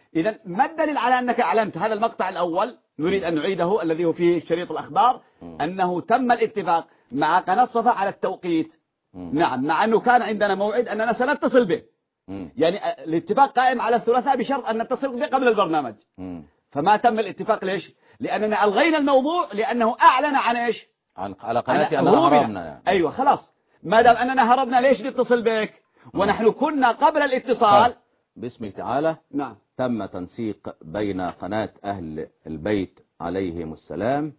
إذا ما الدليل على أنك أعلنت هذا المقطع الأول؟ نريد أن نعيده الذي هو فيه شريط الأخبار أنه تم الاتفاق مع قناة صفا على التوقيت. نعم، مع أنه كان عندنا موعد أننا سنتصل به. يعني الاتفاق قائم على الثلاثاء بشرط أن نتصل به قبل البرنامج. فما تم الاتفاق. ليش؟ لأننا ألغينا الموضوع لأنه أعلن عن إيش؟ على قناتي أننا هربنا يعني. أيوة خلاص، ما دام أننا هربنا ليش نتصل بك؟ ونحن كنا قبل الاتصال. باسمه تعالى. نعم. تم تنسيق بين قناة أهل البيت عليهم السلام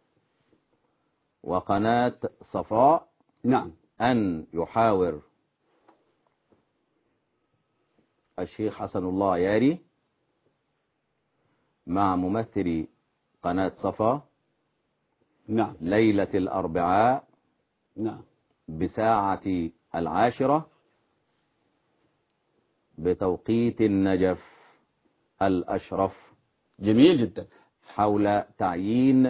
وقناة صفاء. نعم. أن يحاور الشيخ حسن الله ياري مع ممثل قناة صفا. نعم. ليلة الأربعاء. نعم. بساعة 10 بتوقيت النجف الأشرف. جميل جدا. حول تعيين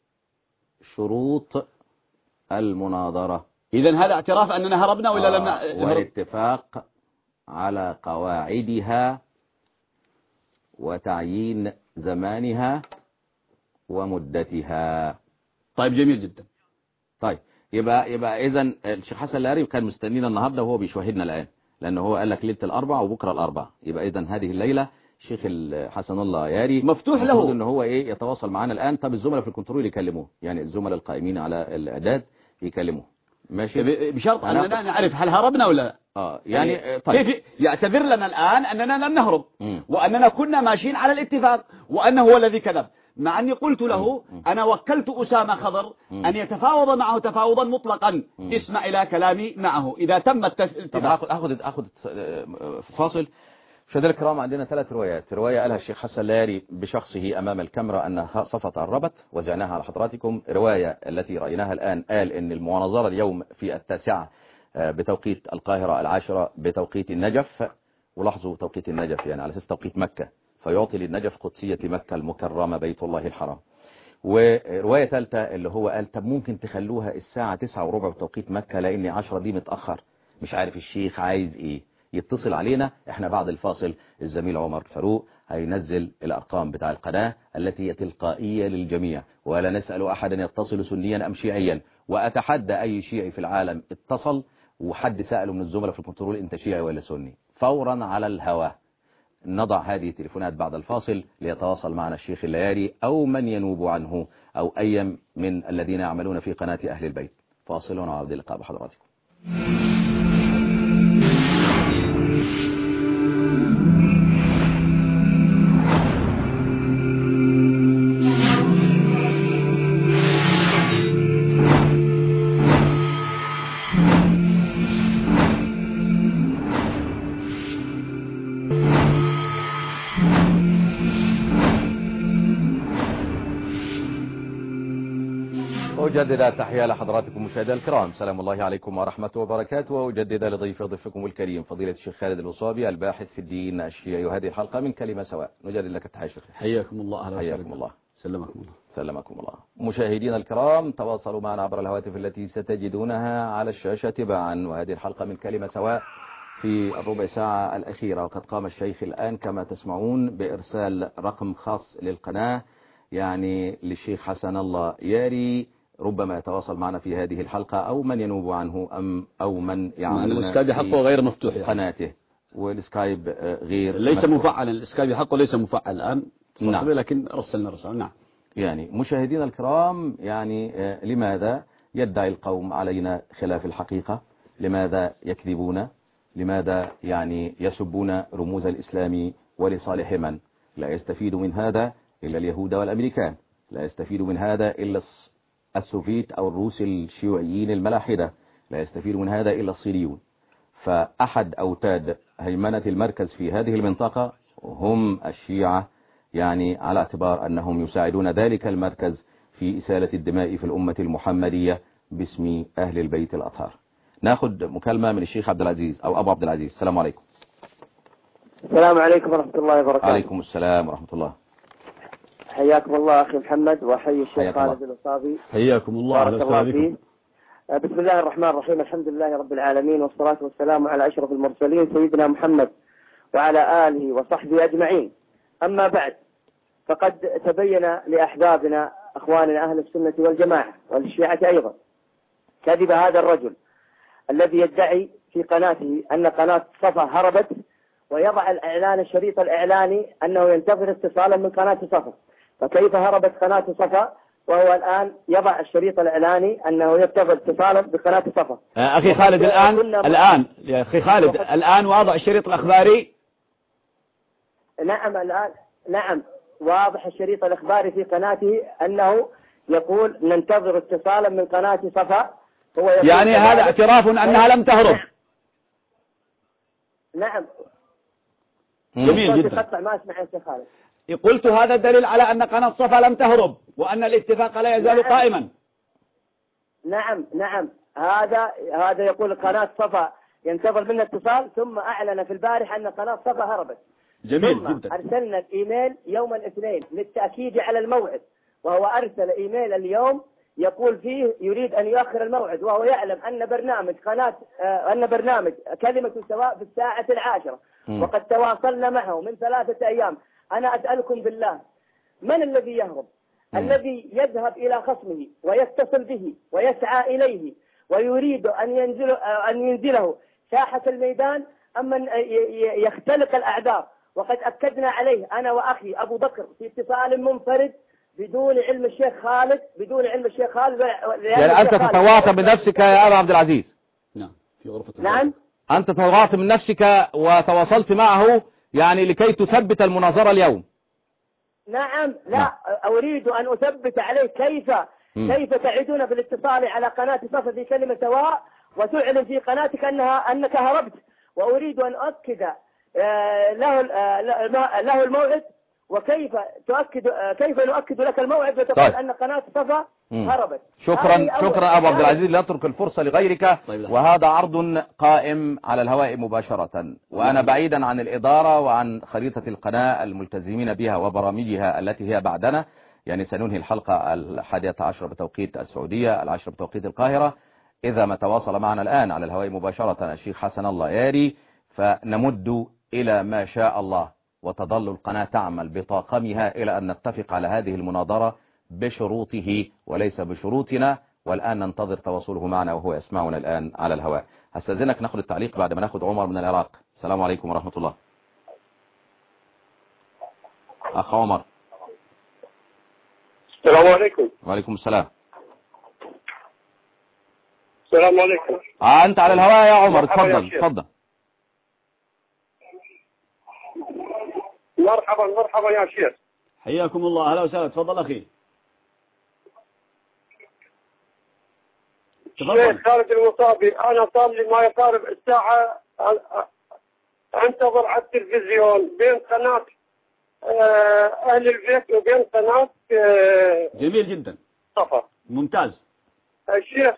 شروط المناظرة. إذن هذا اعتراف أننا هربنا ولا لم نهرب؟ والاتفاق على قواعدها وتعيين زمانها ومدتها. طيب جميل جدا. طيب يبقى إذن الشيخ حسن الياري كان مستنينا النهاردة وهو بيشاهدنا الآن، لأنه هو قال لك ليلة الأربع وبكرة الأربع. يبقى إذن هذه الليلة الشيخ حسن الله ياري مفتوح له إن هو يتواصل معنا الآن. طب الزملاء في الكنترول يكلموه، يعني الزملاء القائمين على الإعداد يكلموه. ماشي، بشرط أننا نعرف هل هربنا ولا لا. يعني طيب. كيف يعتذر لنا الآن أننا لم نهرب وأننا كنا ماشيين على الاتفاق وأنه هو الذي كذب، مع أني قلت له أنا وكلت أسامة خضر أن يتفاوض معه تفاوضا مطلقا. اسمع إلى كلامي معه إذا تم الاتفاق. أخذ فاصل. مشاهدينا الكرام، عندنا 3 روايات. رواية قالها الشيخ حسن الياري بشخصه أمام الكاميرا أن صفا تعربت وزعناها على حضراتكم. رواية التي رأيناها الآن قال أن المناظرة اليوم في 9 بتوقيت القاهرة 10 بتوقيت النجف. ولاحظوا توقيت النجف يعني على أساس توقيت مكة، فيعطي للنجف قدسية مكة المكرمة بيت الله الحرام. ورواية ثالثة اللي هو قال طب ممكن تخلوها الساعة 9:15 بتوقيت مكة لأن 10 دي متأخر. مش عارف الشيخ عايز إيه، يتصل علينا. احنا بعد الفاصل الزميل عمر فاروق هينزل الأرقام بتاع القناة التي هي تلقائية للجميع، ولا نسأل أحدا يتصل سنيا أم شيعيا. وأتحدى أي شيعي في العالم اتصل وحد سأله من الزملاء في الكنترول أنت شيعي ولا سني، فورا على الهواء. نضع هذه التليفونات بعد الفاصل ليتواصل معنا الشيخ الياري أو من ينوب عنه أو أي من الذين يعملون في قناة أهل البيت. فاصل وعود اللقاء بحضراتكم. أجدد تحية لحضراتكم مشاهدينا الكرام، سلام الله عليكم ورحمة وبركاته. وأجدد ضيفكم الكريم فضيلة الشيخ خالد الوصابي الباحث في الدين الشيعي، وهذه الحلقة من كلمة سواء. نجدد لك التحية شيخ. حياكم الله. أهلا حياكم الله. سلمكم الله. سلمكم الله. مشاهدينا الكرام، تواصلوا معنا عبر الهواتف التي ستجدونها على الشاشة تباعا. وهذه الحلقة من كلمة سواء في الربع ساعة الأخيرة. وقد قام الشيخ الآن كما تسمعون بإرسال رقم خاص للقناة، يعني للشيخ حسن الله ياري، ربما يتواصل معنا في هذه الحلقة أو من ينوب عنه أو من يعمل. السكايب حقه غير مفتوح يعني. قناته والسكايب غير ليس مفعلا. السكايب حقه ليس مفعل الآن. نعم. لكن رسلنا رسالة. نعم. يعني مشاهدينا الكرام، يعني لماذا يدعي القوم علينا خلاف الحقيقة؟ لماذا يكذبون؟ لماذا يعني يسبون رموز الإسلام ولصالح من؟ لا يستفيد من هذا إلا اليهود والأمريكان، لا يستفيد من هذا إلا السوفيت أو الروس الشيوعيين الملاحدة، لا يستفيد من هذا إلا الصينيون. فأحد أوتاد هيمنة المركز في هذه المنطقة هم الشيعة، يعني على اعتبار أنهم يساعدون ذلك المركز في إسالة الدماء في الأمة المحمدية باسم أهل البيت الأطهار. ناخد مكالمة من الشيخ عبد العزيز أو أبو عبد العزيز. السلام عليكم. السلام عليكم ورحمة الله وبركاته. عليكم السلام ورحمة الله. حياكم الله أخي محمد، وحي الشيخ خالد الوصابي. حياكم الله. بارك الله فيك. بسم الله الرحمن الرحيم، الحمد لله رب العالمين، والصلاة والسلام على أشرف المرسلين سيدنا محمد وعلى آله وصحبه أجمعين. أما بعد، فقد تبين لأحبابنا أخواننا أهل السنة والجماعة والشيعة أيضا كذب هذا الرجل الذي يدعي في قناته أن قناة صفا هربت، ويضع الإعلان الشريط الإعلاني أنه ينتظر اتصالا من قناة صفا. فكيف هربت قناة صفا وهو الآن يضع الشريط الإعلاني أنه ينتظر اتصالا بقناة صفا؟ أخي خالد الآن يا أخي خالد الآن واضع الشريط الأخباري. نعم الآن، نعم واضح الشريط الإخباري في قناته أنه يقول ننتظر اتصالا من قناة صفا. هو يعني هذا اعتراف أنها لم تهرب. نعم. جميل جدا. ما أسمع يا شيخ خالد. قلت هذا الدليل على أن قناة صفا لم تهرب وأن الاتفاق لا يزال قائما. نعم هذا يقول قناة صفا ينتظر منا اتصال، ثم أعلن في البارح أن قناة صفا هربت. جميل ثم جدا. أرسلنا الإيميل يوم الاثنين للتأكيد على الموعد، وهو أرسل إيميل اليوم يقول فيه يريد أن يؤخر الموعد، وهو يعلم أن برنامج كلمة سواء في الساعة 10، وقد تواصلنا معه من 3 أيام. أنا أسألكم بالله، من الذي يهرب؟ الذي يذهب إلى خصمه ويتصل به ويسعى إليه ويريد أن ينزله ساحة الميدان، أم من يختلق الأعذار؟ وقد أكدنا عليه أنا وأخي أبو بكر في اتصال منفرد بدون علم الشيخ خالد. يعني أنت تتواطى بنفسك يا أبا عبد العزيز؟ نعم في غرفة. نعم أنت تواطى من نفسك وتواصلت معه يعني لكي تثبت المناظرة اليوم؟ نعم. لا أريد أن أثبت عليه كيف تعدون بالاتصال على قناة صفا في كلمة سواء وتعلن في قناتك أنك هربت، وأريد أن أؤكد له الموعد، وكيف نؤكد لك الموعد وتقول أن قناة صفا هربت. شكرا أبو عبد العزيز، لا اترك الفرصة لغيرك. وهذا عرض قائم على الهواء مباشرة، وأنا بعيدا عن الإدارة وعن خريطة القناة الملتزمين بها وبرامجها التي هي بعدنا. يعني سننهي الحلقة 11 بتوقيت السعودية، 10 بتوقيت القاهرة. إذا ما تواصل معنا الآن على الهواء مباشرة الشيخ حسن الله ياري فنمد إلى ما شاء الله، وتظل القناة تعمل بطاقمها إلى أن نتفق على هذه المناظرة بشروطه وليس بشروطنا. والآن ننتظر تواصله معنا وهو يسمعنا الآن على الهواء. هستأذنك ناخذ التعليق بعد ما ناخذ عمر من العراق. السلام عليكم ورحمة الله. أخ عمر. السلام عليكم. وعليكم السلام. السلام عليكم. أنت على الهواء يا عمر، تفضل. مرحبا يا شيخ. حياكم الله، أهلا وسهلا. تفضل أخي. شيخ خالد المصابي، أنا صار لي ما يقارب الساعة أنتظر على التلفزيون بين قناة أهل البيت وبين قناة جميل جدا. صفا. ممتاز. الشيخ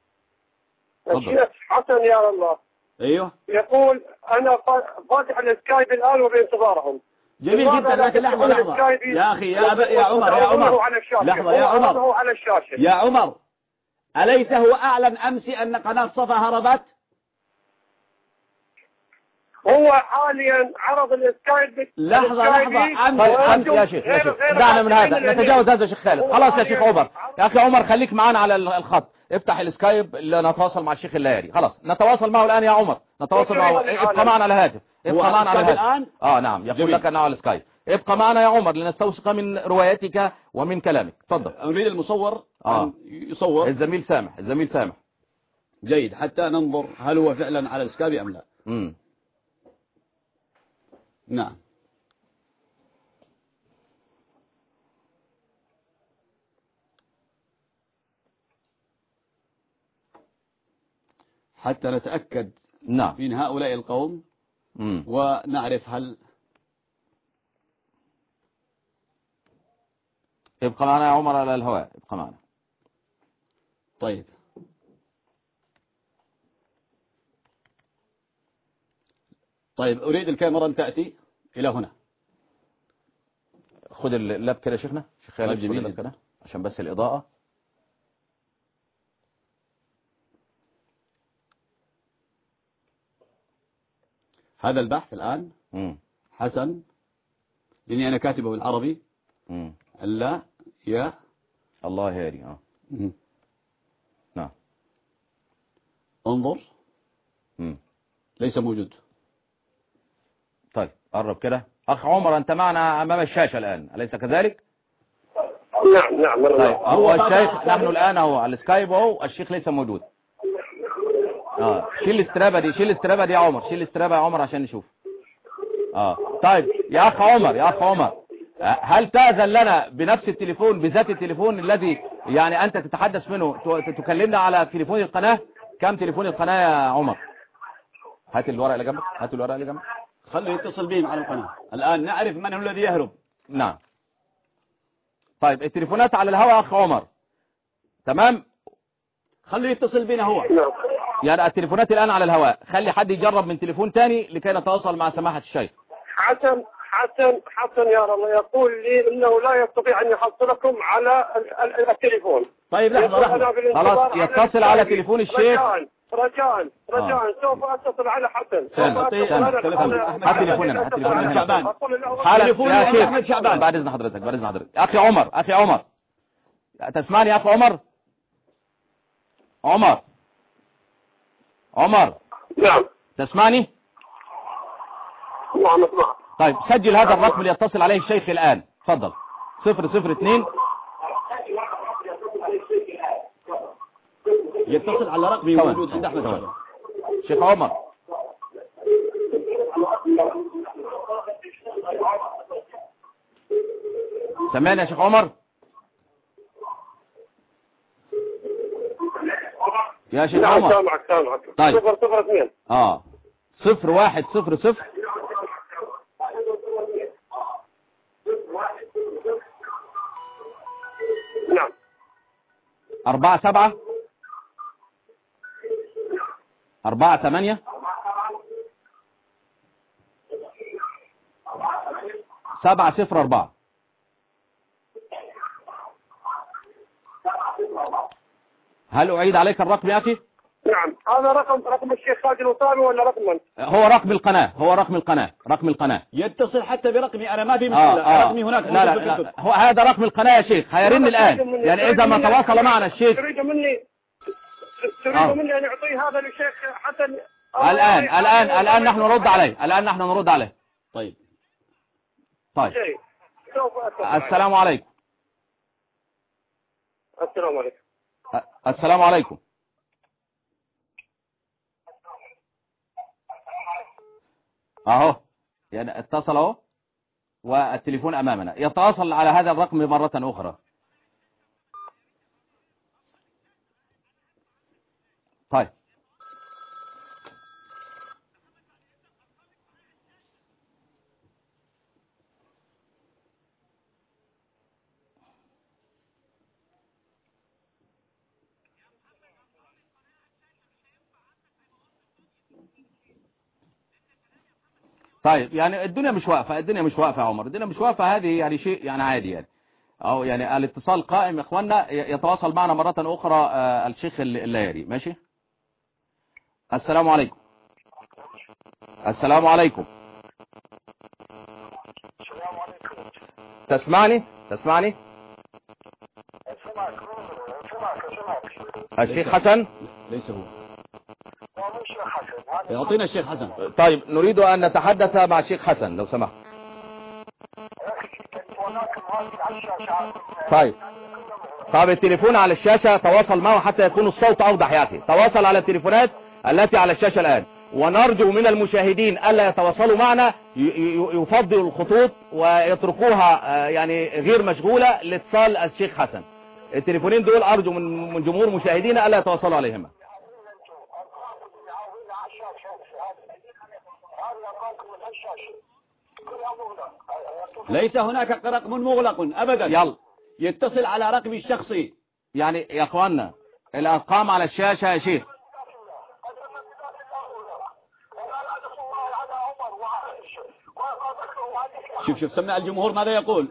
حسن يا الله. أيوه. يقول أنا فاتح السكايب الآن وبانتظارهم. جميل جدا، لكن لحظة يا أخي يا عمر لحظة يا عمر على الشاشة. يا عمر، أليس هو أعلن أمس أن قناة صفا هربت؟ هو حاليا عرض السكايب. لحظة أنت يا شيخ دعنا من هذا، نتجاوز هذا يا شيخ خالد. خلاص يا شيخ عمر، يا أخي عمر خليك معنا على الخط، افتح السكايب لنتواصل مع الشيخ اللياري. خلاص نتواصل معه الآن يا عمر، نتواصل معه. ابقى معنا على الهاتف، ابقى معنا على الهاتف الآن. نعم يقول لك أنه على السكايب. ابقى معنا يا عمر لنستوثق من روايتك ومن كلامك. تفضل. أريد المصور يصور. الزميل سامح. جيد، حتى ننظر هل هو فعلا على السكايب أم لا. نعم. حتى نتأكد من هؤلاء القوم ونعرف هل. ابقى معنا يا عمر على الهواء، ابقى معنا. طيب أريد الكاميرا أن تأتي إلى هنا. خذ اللاب كده يا شيخنا، شيخ خالد جميل كده عشان بس الإضاءة. هذا البحث الآن حسن لأني أنا كاتبه بالعربي. لا يا الله هاري. نعم. انظر. ليس موجود. طيب قرب كده. أخ عمر أنت معنا أمام الشاشة الآن أليس كذلك؟ نعم. طيب هو الشيخ نحن الآن أهو على السكايب أهو، الشيخ ليس موجود. شيل الاسترابة دي، شيل الاسترابة دي يا عمر، شيل الاسترابة يا عمر عشان نشوف. طيب يا أخ عمر هل تأذن لنا بنفس التليفون بذات التليفون الذي يعني أنت تتحدث منه تكلمنا على تليفون القناة؟ كم تليفون القناة يا عمر؟ هات الورقة اللي جنبك. خليه يتصل بهم على القناة الآن نعرف من هو الذي يهرب. نعم. طيب التليفونات على الهواء أخ عمر تمام؟ خليه يتصل بنا هو. يعني التليفونات الآن على الهواء، خلي حد يجرب من تليفون تاني لكي نتواصل مع سماحة الشيخ. حسن يا رب يقول لي انه لا يستطيع ان يحصلكم على التليفون. طيب لحظة خلاص يتصل على تليفون الشيخ. رجاء سوف اتصل على حسن. هات تليفوننا حالا يا شيخ احمد شعبان. بعد اذن حضرتك اخي عمر تسمعني يا اخي عمر نعم تسمعني؟ نعم اسمع. طيب سجل هذا الرقم ليتصل عليه الشيخ الآن. تفضل 002 يتصل على رقمي موجود عند أحمد شعبان. شيخ عمر سمعني يا شيخ عمر؟ يا شيخ عمر سامعك. طيب 002 0100 نعم 47 48 704. هل أعيد عليك الرقم يا أخي؟ نعم. هذا رقم الشيخ خالد الوصابي ولا رقم من؟ هو رقم القناة. يتصل حتى برقمي أنا ما في مشكلة. رقمي هناك. لا هو هذا رقم القناة يا شيخ، هيرن الآن. يعني إذا ما تواصل معنا الشيخ تريد مني أن أعطيه هذا للشيخ حسن الآن نحن نرد عليه. طيب السلام عليكم. السلام عليكم. اهو يعني اتصل اهو والتليفون امامنا، يتواصل على هذا الرقم مرة اخرى. طيب طيب يعني الدنيا مش واقفة يا عمر، الدنيا مش واقفة. هذه يعني شيء يعني عادي يعني، او يعني الاتصال قائم يا اخواننا. يتواصل معنا مرة اخرى الشيخ الليري. ماشي. السلام عليكم. تسمعني؟ الشيخ حسن؟ ليس هو. يعطينا الشيخ حسن. طيب نريد أن نتحدث مع الشيخ حسن لو سمحت. طيب التليفون على الشاشة تواصل معه حتى يكون الصوت أوضح يا أخي. تواصل على التليفونات التي على الشاشة الآن، ونرجو من المشاهدين ألا يتواصلوا معنا، يفضلوا الخطوط ويتركوها يعني غير مشغولة لاتصال الشيخ حسن. التليفونين دول أرجو من جمهور مشاهدينا ألا يتواصلوا عليهما. ليس هناك رقم مغلق أبدا. يلا يتصل على رقمي الشخصي. يعني يا أخواننا الأرقام على الشاشة يا شيخ. شوف سمع الجمهور ماذا يقول.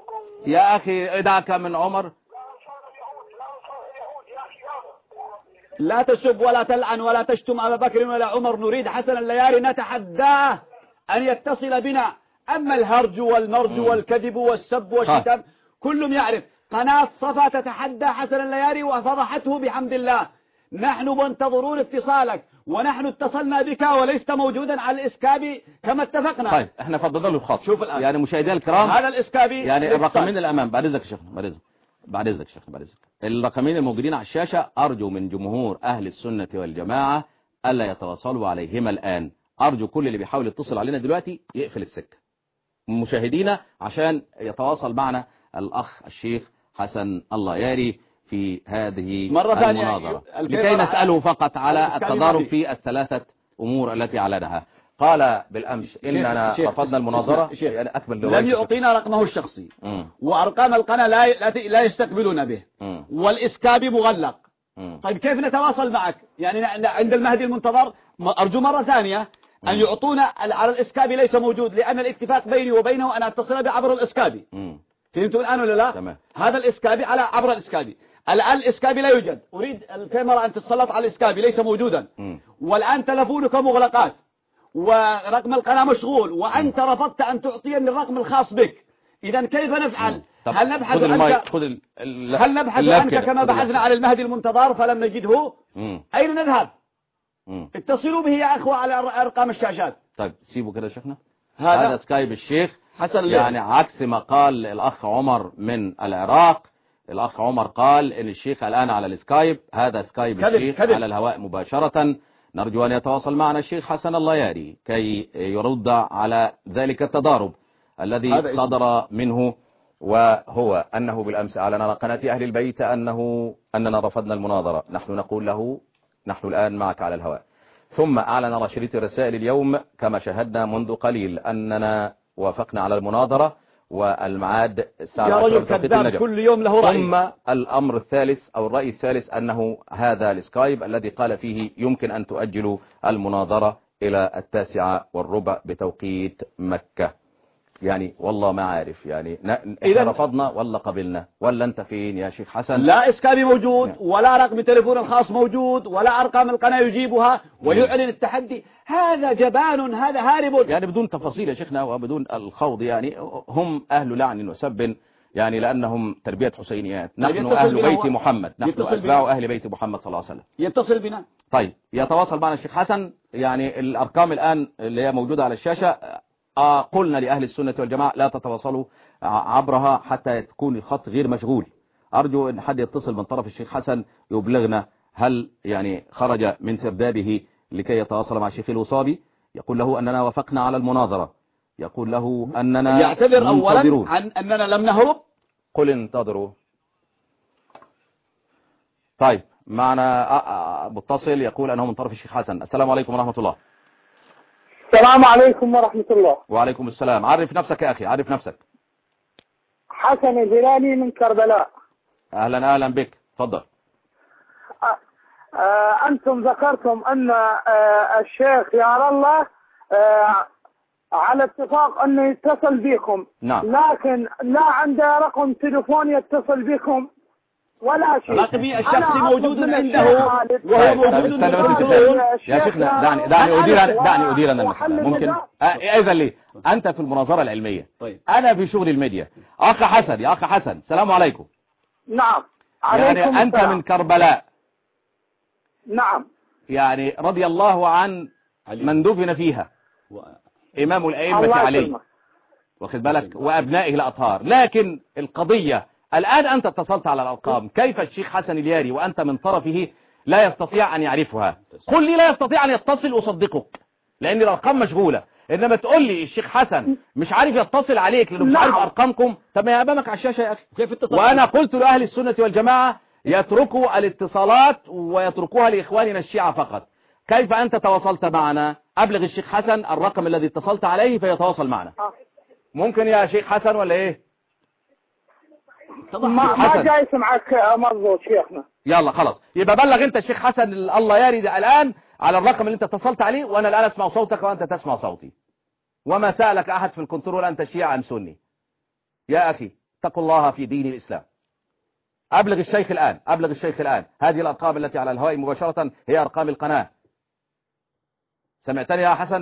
يا أخي ادعك من عمر. لا تسب ولا تلعن ولا تشتم أبا بكر ولا عمر. نريد حسن اللياري نتحداه أن يتصل بنا. أما الهرج والمرج والكذب والسب والشتم كلهم يعرف. قناة صفا تتحدى حسن اللياري وفضحته بحمد الله. نحن منتظرون اتصالك، ونحن اتصلنا بك وليست موجودا على الإسكابي كما اتفقنا. طيب احنا فضلنا له الخط. شوف الآن يعني مشاهدينا الكرام، هذا الإسكابي يعني الرقمين الأمام. بعد إذنك يا شيخنا، بعد إذنك يا شيخنا، الرقمين الموجودين على الشاشة أرجو من جمهور أهل السنة والجماعة ألا يتواصلوا عليهما الآن. أرجو كل اللي بيحاول يتصل علينا دلوقتي يقفل السكة مشاهدينا عشان يتواصل معنا الأخ الشيخ حسن اللياري في هذه مرة المناظرة لكي نسأله فقط على التضارب في الثلاثة أمور التي أعلنها. قال بالأمس إننا رفضنا المناظرة. يعني أكمل لم يعطينا رقمه الشخصي وأرقام القناة لا يستقبلون به والإسكابي مغلق. طيب كيف نتواصل معك؟ يعني عند المهدي المنتظر أرجو مرة ثانية أن يعطونا على الإسكابي ليس موجود، لأن الاتفاق بيني وبينه أن أتصل بعبر الإسكابي. فهمتوا الآن ولا لا؟ تمام. هذا الإسكابي عبر الإسكابي. الآن الإسكابي لا يوجد. أريد الكاميرا أن تتسلط على الإسكابي ليس موجودا. والآن تلفونك مغلقات ورقم القناة مشغول، وأنت رفضت أن تعطيني الرقم الخاص بك. إذا كيف نفعل؟ هل نبحث عنك كما بحثنا على المهدي المنتظر فلم نجده؟ أين نذهب؟ اتصلوا به يا أخوة على أرقام الشاشات. طيب سيبوا كده شيخنا. هذا سكايب الشيخ حسن يعني عكس ما قال الأخ عمر من العراق. الأخ عمر قال إن الشيخ الآن على السكايب. هذا سكايب الشيخ على الهواء مباشرة. نرجو أن يتواصل معنا الشيخ حسن اللياري كي يرد على ذلك التضارب الذي صدر منه، وهو أنه بالأمس أعلن على قناة أهل البيت أننا رفضنا المناظرة. نحن نقول له نحن الآن معك على الهواء. ثم أعلن على شريط الرسائل اليوم كما شاهدنا منذ قليل أننا وافقنا على المناظرة والمعاد الساعة 10 يا رجل كذاب كل يوم له رأي. ثم الأمر الثالث أو الرأي الثالث أنه هذا السكايب الذي قال فيه يمكن أن تؤجلوا المناظرة إلى 9:15 بتوقيت مكة. يعني والله ما عارف يعني إذا رفضنا ولا قبلنا ولا أنت فين يا شيخ حسن؟ لا إسكابي موجود ولا رقم التليفون الخاص موجود ولا أرقام القناة يجيبها ويعلن التحدي. هذا جبان، هذا هارب. يعني بدون تفاصيل يا شيخنا وبدون الخوض، يعني هم أهل لعن وسب، يعني لأنهم تربية حسينيات. نحن أهل بيت محمد، نحن أتباع أهل بيت محمد صلى الله عليه وسلم. يتصل بنا. طيب يتواصل معنا الشيخ حسن. يعني الأرقام الآن اللي هي موجودة على الشاشة قلنا لأهل السنة والجماعة لا تتواصلوا عبرها حتى يكون الخط غير مشغول. أرجو أن حد يتصل من طرف الشيخ حسن يبلغنا هل يعني خرج من سردابه لكي يتواصل مع الشيخ الوصابي. يقول له أننا وافقنا على المناظرة، يقول له أننا يعتذر أولا عن أننا لم نهرب. قل انتظروا. طيب معنا متصل يقول أنه من طرف الشيخ حسن. السلام عليكم ورحمة الله. السلام عليكم ورحمة الله. وعليكم السلام. عرف نفسك يا أخي، عرف نفسك. حسن الهلالي من كربلاء. أهلا أهلا بك، تفضل. أنتم ذكرتم أن الشيخ يا الله على اتفاق أنه يتصل بكم. نعم. لكن لا عنده رقم تليفون يتصل بكم ولا شيء. رقمي الشخصي موجود عنده وهو موجود يا شيخنا دعني أدير أنا المسألة. ممكن إذا لي أنت في المناظرة العلمية. طيب. أنا في شغل الميديا. أخ حسن، يا أخ حسن السلام عليكم. نعم. يعني أنت من كربلاء. نعم. يعني رضي الله عن من دفن فيها إمام الأئمة عليه، واخد بالك، وأبنائه الأطهار. لكن القضية الآن أنت اتصلت على الأرقام، كيف الشيخ حسن الياري وأنت من طرفه لا يستطيع أن يعرفها؟ قل لي لا يستطيع أن يتصل أصدقك لأن الأرقام مشغولة. إنما تقول لي الشيخ حسن مش عارف يتصل عليك لأنه مش عارف أرقامكم. طب ما هي أمامك على الشاشة يا أخي. وأنا قلت لأهل السنة والجماعة يتركوا الاتصالات ويتركوها لإخواننا الشيعة فقط. كيف أنت تواصلت معنا؟ أبلغ الشيخ حسن الرقم الذي اتصلت عليه فيتواصل معنا. ممكن يا شيخ حسن ولا إيه؟ ما جاي سمعك مضبوط شيخنا. يلا خلاص يبقى بلغ انت الشيخ حسن الله ياري الآن على الرقم اللي انت اتصلت عليه، وانا الآن اسمع صوتك وانت تسمع صوتي. وما سألك احد في الكنترول انت شيعي ام سني. يا اخي اتقوا الله في دين الاسلام. أبلغ الشيخ الآن، أبلغ الشيخ الآن. هذه الأرقام التي على الهواء مباشرة هي أرقام القناة. سمعتني يا حسن؟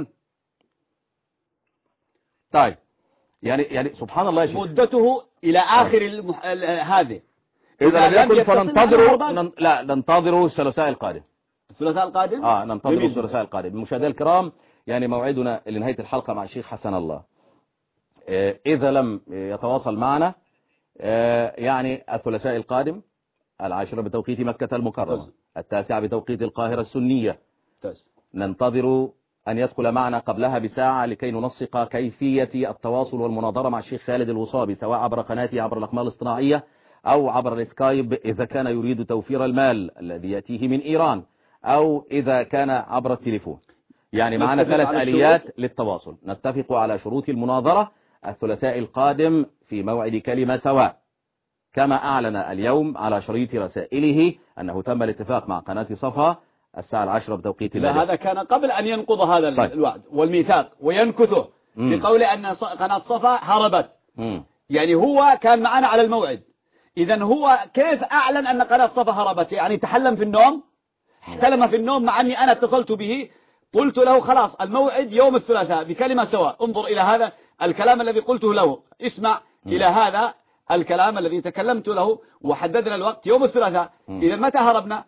طيب يعني سبحان الله يا شيخ، مدته إلى آخر هذه. إذا لم يكن فننتظروا لا ننتظروا الثلاثاء القادم. الثلاثاء القادم؟ ننتظر الثلاثاء القادم. مشاهدينا الكرام، يعني موعدنا لنهاية الحلقة مع الشيخ حسن الله. إذا لم يتواصل معنا يعني الثلاثاء القادم 10 بتوقيت مكة المكرمة، 9 بتوقيت القاهرة السنية. ننتظر أن يدخل معنا قبلها بساعة لكي ننسق كيفية التواصل والمناظرة مع الشيخ خالد الوصابي، سواء عبر قناته عبر الأقمار الاصطناعية أو عبر السكايب إذا كان يريد توفير المال الذي يأتيه من إيران، أو إذا كان عبر التليفون. يعني معنا 3 آليات للتواصل. نتفق على شروط المناظرة الثلاثاء القادم في موعد كلمة سواء، كما أعلن اليوم على شريط رسائله أنه تم الاتفاق مع قناة صفا الساعة 10 بتوقيت الليل. هذا كان قبل أن ينقض هذا الوعد والميثاق وينكثه بقول أن قناة صفا هربت. يعني هو كان معنا على الموعد، إذن هو كيف أعلن أن قناة صفا هربت؟ يعني تحلم في النوم، احتلم في النوم، مع أني أنا اتصلت به قلت له خلاص الموعد يوم الثلاثاء بكلمة سواء. انظر إلى هذا الكلام الذي قلته له، اسمع إلى هذا الكلام الذي تكلمت له، وحددنا الوقت يوم الثلاثاء. إذا متى هربنا؟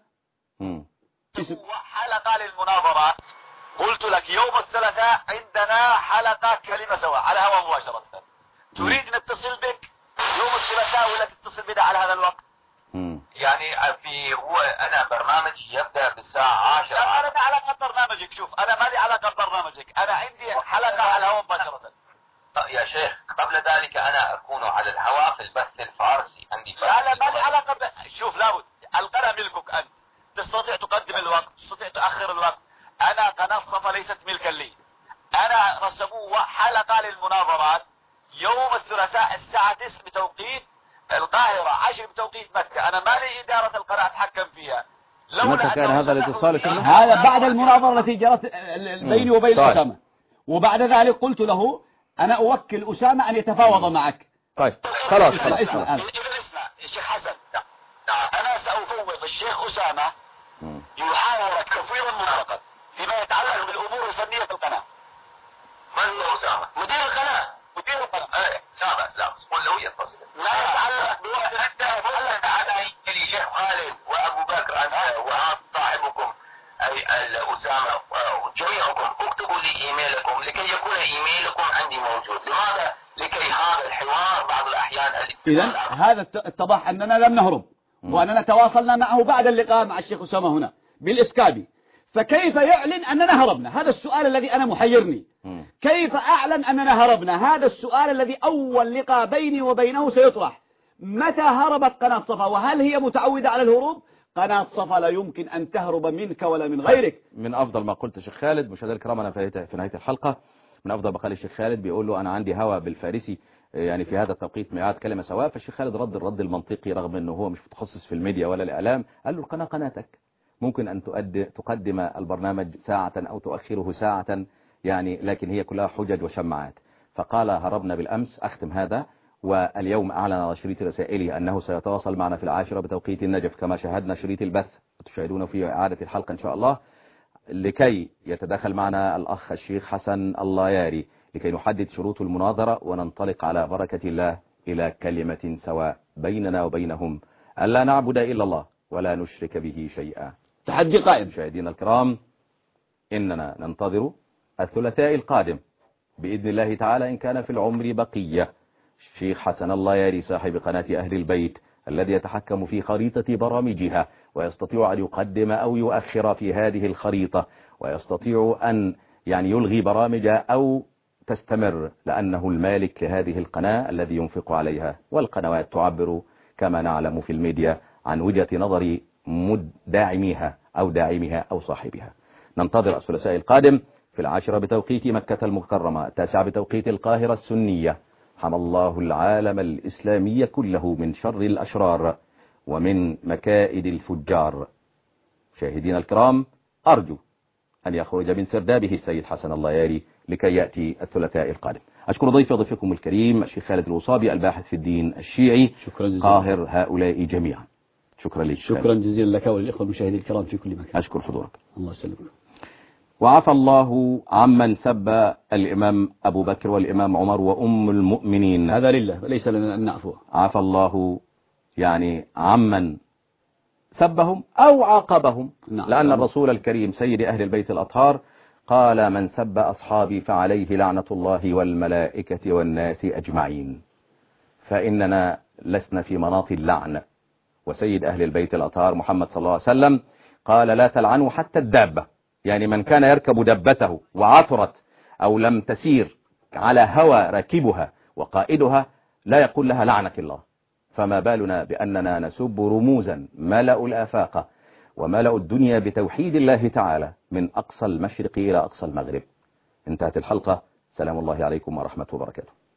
حلقة للمناظرة. قلت لك يوم الثلاثاء عندنا حلقة كلمة سواء على هوا مباشرة. تريد نتصل بك يوم الثلاثاء ولا تتصل بنا على هذا الوقت؟ يعني أنا برنامجي يبدأ بالساعة 10. أنا ما علاقة ببرنامجك. شوف أنا ما لي علاقة ببرنامجك، أنا عندي حلقة على الهواء مباشرة. يا شيخ قبل ذلك أنا أكون على الهواء في البث الفارسي، عندي لا ما لي علاقة شوف لابد القناة ملكك أنت، تستطيع تقدم الوقت، تستطيع تأخر الوقت. أنا قناة صفا ليست ملكا لي. أنا رسموا حلقة للمناظرات يوم الثلاثاء الساعة 9 بتوقيت القاهرة، 10 بتوقيت مكة. أنا ما لي إدارة القناة أتحكم فيها. متى كان هذا الاتصال؟ هذا بعد المناظرة التي جرت بيني وبين أسامة، وبعد ذلك قلت له أنا أوكل أسامة أن يتفاوض معك. طيب خلاص اسمع الشيخ حسن، أنا سأفوض الشيخ أسامة يحاورك تفويضا مطلقا فيما يتعلق بالأمور الفنية في القناة. من هو أسامة؟ مدير القناة. لا بس قل له يتصل. لا يتعلق بوقت أنت يتعلق على الشيخ خالد وأبو بكر أنت وهذا صاحبكم أي أسامة جميعكم اكتبوا لي إيميلكم لكي يكون إيميلكم عندي موجود. لماذا؟ لكي هذا الحوار بعض الأحيان. إذن هذا اتضح أننا لم نهرب، وأننا تواصلنا معه بعد اللقاء مع الشيخ أسامة هنا بالإسكابي. فكيف يعلن أننا هربنا؟ هذا السؤال الذي أنا محيرني. كيف أعلن أننا هربنا؟ هذا السؤال الذي أول لقاء بيني وبينه سيطرح. متى هربت قناة صفا؟ وهل هي متعودة على الهروب؟ قناة صفا لا يمكن أن تهرب منك ولا من غيرك. من أفضل ما قلت الشيخ خالد، مشاهدينا الكرام، أنا في نهاية الحلقة من أفضل ما قال الشيخ خالد، بيقول له أنا عندي هوا بالفارسي يعني في هذا التوقيت ميعاد كلمة سواء. فالشيخ خالد رد الرد المنطقي رغم أنه هو مش متخصص في الميديا ولا الإعلام. قال له القناة قناتك، ممكن أن تقدم البرنامج ساعة أو تؤخره ساعة، يعني لكن هي كلها حجج وشماعات. فقال هربنا بالأمس. أختم هذا. واليوم أعلن على شريط رسائله أنه سيتواصل معنا في 10 بتوقيت النجف، كما شاهدنا شريط البث وتشاهدونه في إعادة الحلقة إن شاء الله، لكي يتدخل معنا الأخ الشيخ حسن اللياري لكي نحدد شروط المناظرة وننطلق على بركة الله إلى كلمة سواء بيننا وبينهم، ألا نعبد إلا الله ولا نشرك به شيئا. تحدي قائم. مشاهدينا الكرام، إننا ننتظر الثلاثاء القادم بإذن الله تعالى إن كان في العمر بقية الشيخ حسن اللياري صاحب قناة أهل البيت، الذي يتحكم في خريطة برامجها ويستطيع أن يقدم أو يؤخر في هذه الخريطة، ويستطيع أن يعني يلغي برامج أو تستمر، لأنه المالك لهذه القناة الذي ينفق عليها. والقنوات تعبر كما نعلم في الميديا عن وجهة نظر داعميها أو داعمها أو صاحبها. ننتظر الثلاثاء القادم في 10 بتوقيت مكة المكرمة، 9 بتوقيت القاهرة السنية. حمى الله العالم الإسلامي كله من شر الأشرار ومن مكائد الفجار. مشاهدينا الكرام، أرجو أن يخرج من سردابه السيد حسن اللياري لكي يأتي الثلاثاء القادم. أشكر ضيفي وضيفكم الكريم الشيخ خالد الوصابي الباحث في الدين الشيعي، شكرا جزيلا. قاهر هؤلاء جميعا. شكرا لك. شكرا جزيلا لك وللإخوة المشاهدين الكرام في كل مكان. أشكر حضورك. الله يسلمك. وعفى الله عمن سب الإمام أبو بكر والإمام عمر وأم المؤمنين. هذا لله ليس لنا أن نعفو. عفى الله يعني عمن سبهم أو عاقبهم. نعم. لأن الرسول الكريم سيد أهل البيت الأطهار قال من سب أصحابي فعليه لعنة الله والملائكة والناس أجمعين. فإننا لسنا في مناط اللعن، وسيد أهل البيت الأطهار محمد صلى الله عليه وسلم قال لا تلعنوا حتى الدابة، يعني من كان يركب دبته وعثرت أو لم تسير على هوى راكبها وقائدها لا يقول لها لعنك الله، فما بالنا بأننا نسب رموزا ملأوا الآفاق وملأوا الدنيا بتوحيد الله تعالى من أقصى المشرق إلى أقصى المغرب. انتهت الحلقة. سلام الله عليكم ورحمة وبركاته.